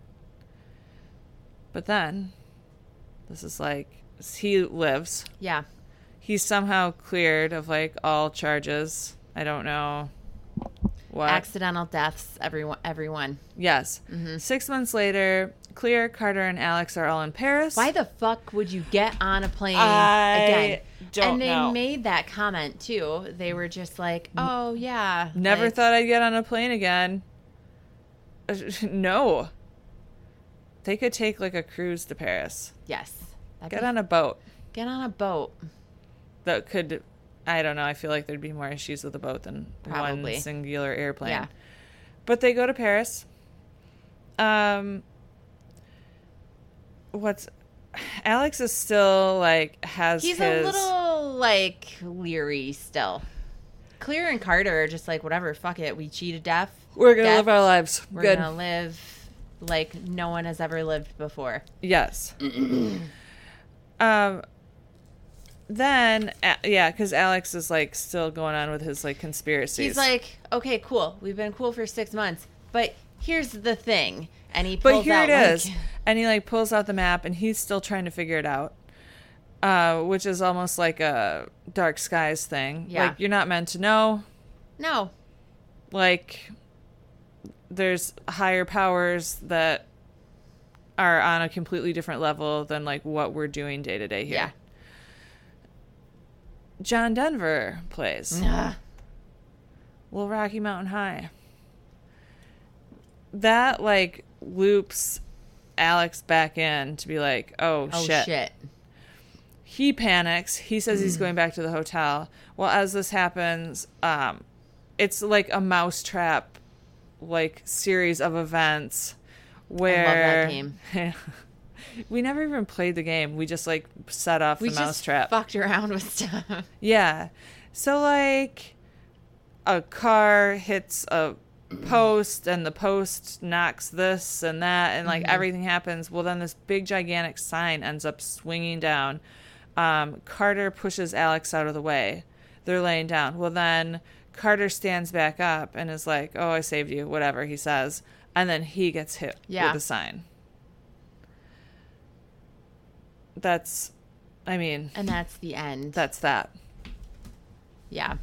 But then, this is like, he lives. Yeah. He's somehow cleared of, like, all charges. I don't know what. Accidental deaths, everyone. everyone. Yes. Mm-hmm. Six months later, Clear, Carter, and Alex are all in Paris. Why the fuck would you get on a plane I again? Don't and they know. made that comment, too. They were just like, oh, yeah. Never like, thought I'd get on a plane again. No. They could take, like, a cruise to Paris. Yes. That'd get be, on a boat. Get on a boat. That could, I don't know, I feel like there'd be more issues with a boat than Probably. one singular airplane. Yeah. But they go to Paris. Um, what's Alex is still like has He's his a little like leery still. Clear and Carter are just like, whatever, fuck it. We cheated death. we're gonna death. live our lives. We're Good. gonna live like no one has ever lived before. Yes. um. Then uh, yeah, because Alex is like still going on with his like conspiracies. He's like, okay, cool. We've been cool for six months, but here's the thing. And he pulls but here out, it is, like, and he like pulls out the map, and he's still trying to figure it out. Uh, which is almost like a Dark Skies thing. Yeah. Like you're not meant to know. no. Like there's higher powers that are on a completely different level than like what we're doing day to day here. Yeah. John Denver plays Nah. Little Rocky Mountain High. That like loops Alex back in to be like, oh, Oh, shit. shit. He panics. He says he's going back to the hotel. Well, as this happens, um, it's like a mousetrap, like series of events where I love that game. we never even played the game. We just like set off We the just mousetrap. fucked around with stuff. Yeah. So like a car hits a post and the post knocks this and that and like Mm-hmm. everything happens. Well, then this big gigantic sign ends up swinging down. Um, Carter pushes Alex out of the way. They're laying down. Well, then Carter stands back up and is like, oh, I saved you, whatever he says. And then he gets hit Yeah. with the sign. That's, I mean, And that's the end. that's that. Yeah.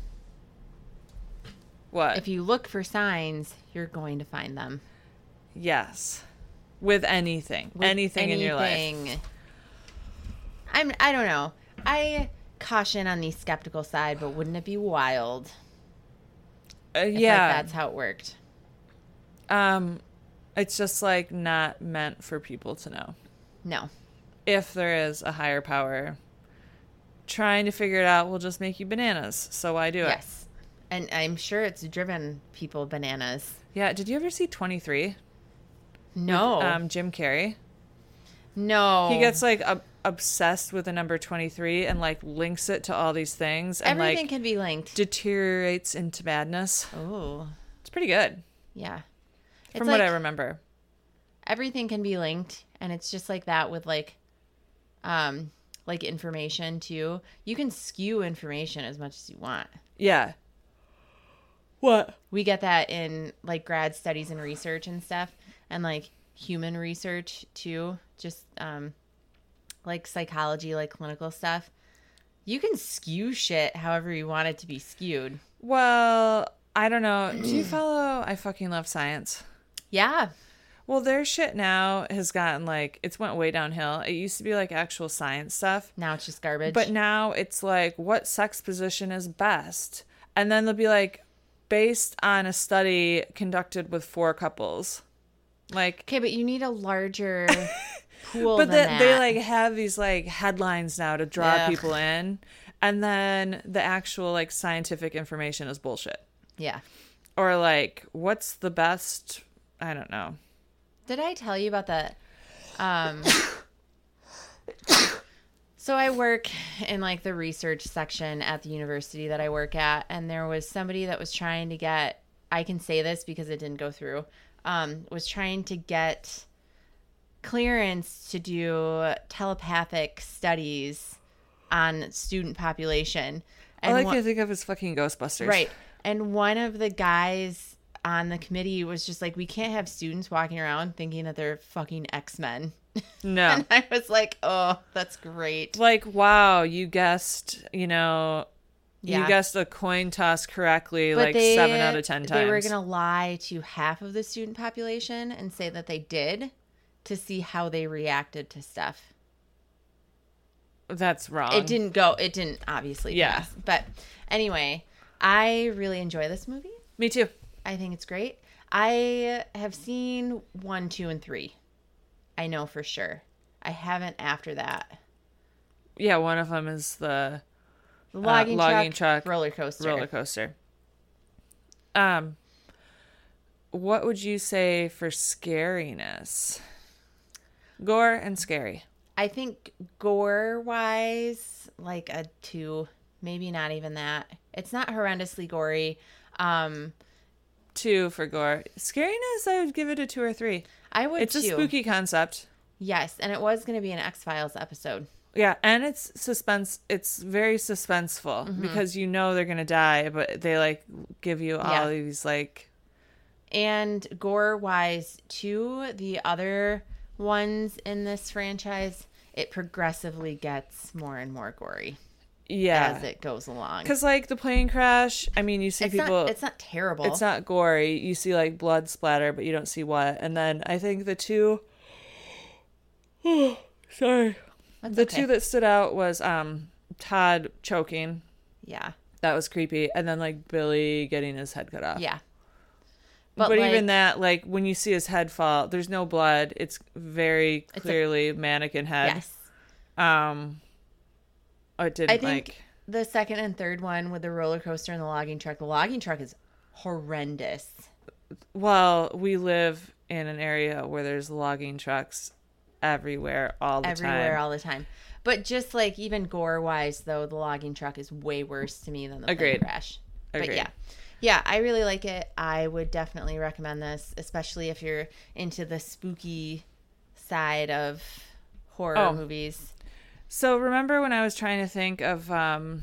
What? If you look for signs, you're going to find them. Yes. With anything. With anything, in your life. anything. I'm I don't know. I caution on the skeptical side, but wouldn't it be wild Uh, if yeah. like that's how it worked? Um, it's just like not meant for people to know. No. If there is a higher power, trying to figure it out will just make you bananas. So why do it? Yes. And I'm sure it's driven people bananas. Yeah. Did you ever see twenty-three? No. Um, Jim Carrey. no. He gets like ob- obsessed with the number twenty-three and like links it to all these things and Everything like can be linked. deteriorates into madness. Oh. It's pretty good Yeah. It's from like what I remember. everything can be linked, and it's just like that with like um like information too. You can skew information as much as you want. Yeah. What? We get that in like grad studies and research and stuff, and like human research too, just um like psychology, like clinical stuff. You can skew shit however you want it to be skewed. Well, I don't know. Do you follow I fucking love science? Yeah. Well, their shit now has gotten like it's went way downhill. It used to be like actual science stuff, Now it's just garbage. but now it's like what sex position is best. And then they'll be like based on a study conducted with four couples. Like okay, but you need a larger pool but than the, that. they like have these like headlines now to draw Ugh. people in, and then the actual like scientific information is bullshit. Yeah. Or like what's the best, I don't know. Did I tell you about that? Um, so I work in like the research section at the university that I work at, and there was somebody that was trying to get, I can say this because it didn't go through, um, was trying to get clearance to do telepathic studies on student population. All I one- can think of is fucking Ghostbusters. Right. And one of the guys on the committee was just like, we can't have students walking around thinking that they're fucking X-Men. No. And I was like, oh, that's great. Like, wow, you guessed, you know, you Yeah. guessed a coin toss correctly But like they- seven out of ten times. They were going to lie to half of the student population and say that they did to see how they reacted to stuff. That's wrong. It didn't go, it didn't obviously Yeah. pass. But anyway, I really enjoy this movie. Me too. I think it's great. I have seen one, two, and three. I know for sure. I haven't after that. Yeah, one of them is the The logging, logging truck, truck, roller coaster. roller coaster. Um, what would you say for scariness? Gore and scary. I think gore wise, like a two, maybe not even that. It's not horrendously gory. Um, two for gore. Scariness, I would give it a two or three. I would It's too. a spooky concept. Yes, and it was going to be an X-Files episode. Yeah, and it's suspense. It's very suspenseful Mm-hmm. because you know they're gonna die, but they like give you all Yeah. these like. And gore wise, too, the other ones in this franchise, it progressively gets more and more gory Yeah, as it goes along. because like the plane crash. I mean, you see It's people. not, it's not terrible. It's not gory. You see like blood splatter, but you don't see what. And then I think the two. Sorry. That's The okay. two that stood out was um Todd choking. Yeah. That was creepy. And then like Billy getting his head cut off. Yeah. But, But, even like- that, like when you see his head fall, there's no blood. It's very It's a- clearly mannequin head. Yes. Um oh, it didn't I think like the second and third one with the roller coaster and the logging truck, the logging truck is horrendous. well, we live in an area where there's logging trucks everywhere all the Everywhere, time. all the time. But just like even gore wise, though, the logging truck is way worse to me than the plane Agreed. crash. But Agreed. yeah. Yeah, I really like it. I would definitely recommend this, especially if you're into the spooky side of horror Oh. movies. So remember when I was trying to think of um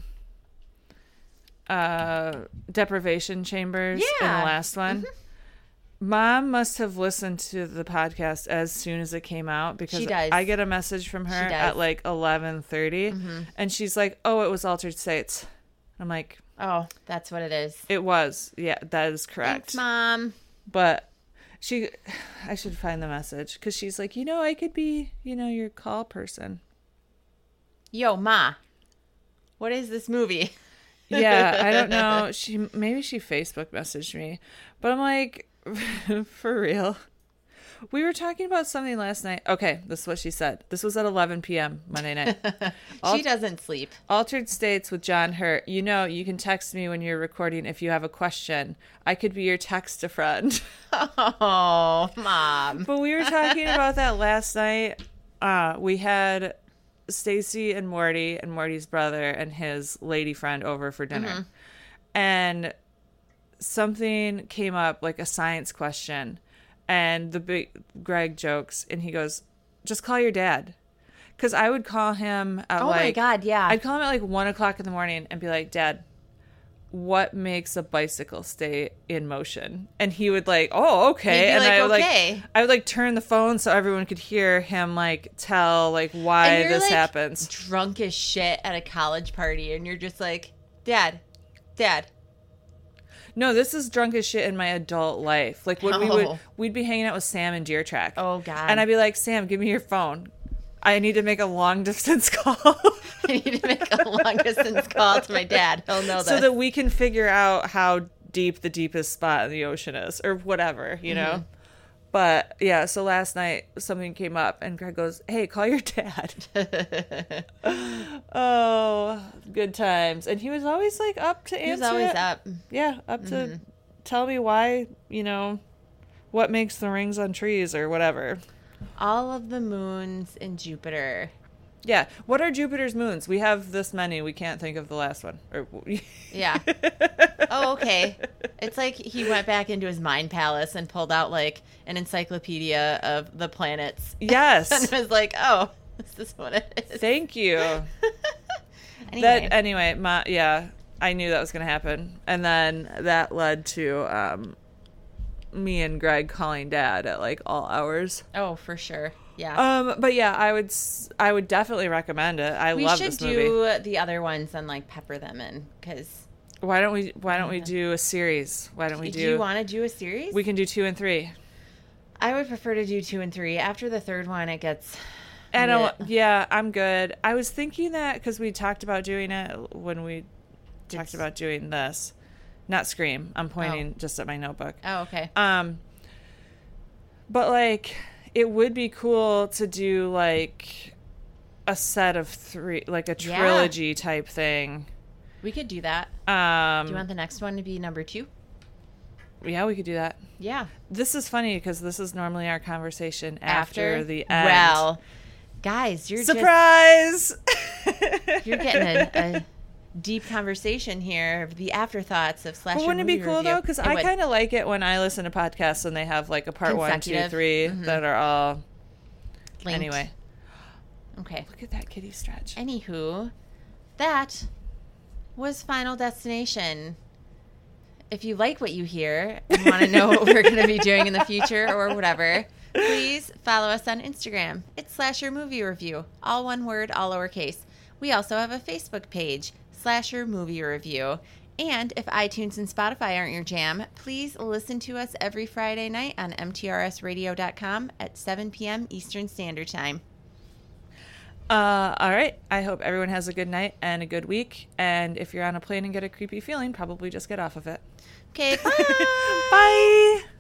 uh deprivation chambers in Yeah. the last one? Mom must have listened to the podcast as soon as it came out because She does. I get a message from her She does. at like eleven thirty and she's like, "Oh, it was Altered States." I'm like, Oh, that's what it is. "It was. Yeah, that is correct." Thanks, Mom. But she I should find the message cuz she's like, "You know, I could be, you know, your call person." Yo, Ma. What is this movie? Yeah, I don't know. She maybe she Facebook messaged me, but I'm like, for real. We were talking about something last night. Okay, this is what she said. This was at eleven p.m. Monday night. Al- She doesn't sleep. Altered States with John Hurt. You know, you can text me when you're recording if you have a question. I could be your text a friend. Oh, Mom. But we were talking about that last night. Uh, we had Stacy and Morty and Morty's brother and his lady friend over for dinner. And something came up, like a science question. And the big Greg jokes and he goes, "Just call your dad." Because I would call him at Oh, like my God, yeah. I'd call him at like one o'clock in the morning and be like, "Dad, what makes a bicycle stay in motion?" And he would like, "Oh, okay." He'd be and like, I would "Okay." like I would like turn the phone so everyone could hear him like tell like why And you're, this like, happens. drunk as shit at a college party, and you're just like, Dad, Dad. No, this is drunk as shit in my adult life. Like when we would Oh. we'd be hanging out with Sam and Deer Track. Oh, God. And I'd be like, "Sam, give me your phone. I need to make a long distance call." I need to make a long distance call to my dad. He'll know this. so that we can figure out how deep the deepest spot in the ocean is or whatever, you know? Mm-hmm. But yeah, so last night something came up and Greg goes, "Hey, call your dad." Oh, good times. And he was always like up to answer He was always it. up. Yeah, up to tell me why, you know, what makes the rings on trees or whatever. All of the moons in Jupiter. Yeah. What are Jupiter's moons? We have this many. We can't think of the last one. Or Yeah. Oh, okay. It's like he went back into his mind palace and pulled out like an encyclopedia of the planets. Yes. And was like, oh, this is what it is. Thank you. Anyway. That anyway, my yeah, I knew that was gonna happen, and then that led to um, me and Greg calling Dad at like all hours. Oh, for sure. Yeah. Um, but yeah, I would s- I would definitely recommend it. I we love should this do movie. the other ones and like pepper them in because. Why don't we Why don't we do a series? Why don't we Do do? you want to do a series? we can do two and three. I would prefer to do two and three. After the third one, it gets. I don't. bleh. Yeah, I'm good. I was thinking that because we talked about doing it when we talked It's- about doing this, not Scream. I'm pointing Oh. just at my notebook. Oh, okay. Um, but like, it would be cool to do like a set of three, like a Yeah. trilogy type thing. We could do that. Um, Do you want the next one to be number two? Yeah, we could do that. Yeah. This is funny because this is normally our conversation after, After the end. Well, guys, you're Surprise! Just, you're getting a, a deep conversation here of the afterthoughts of slasher. But wouldn't it be movie cool review. though? Because It I would. kind of like it when I listen to podcasts and they have like a part one, two, Consecutive. three Mhm. that are all. Linked. Anyway, Okay. look at that kitty stretch. Anywho, that was Final Destination. If you like what you hear and want to know what we're going to be doing in the future or whatever, please follow us on Instagram. It's Slasher Movie Review. All one word, all lowercase. We also have a Facebook page, Slasher Movie Review. And if iTunes and Spotify aren't your jam, please listen to us every Friday night on M T R S radio dot com at seven p.m. Eastern Standard Time. Uh, all right. I hope everyone has a good night and a good week. And if you're on a plane and get a creepy feeling, probably just get off of it. Okay, bye. Bye.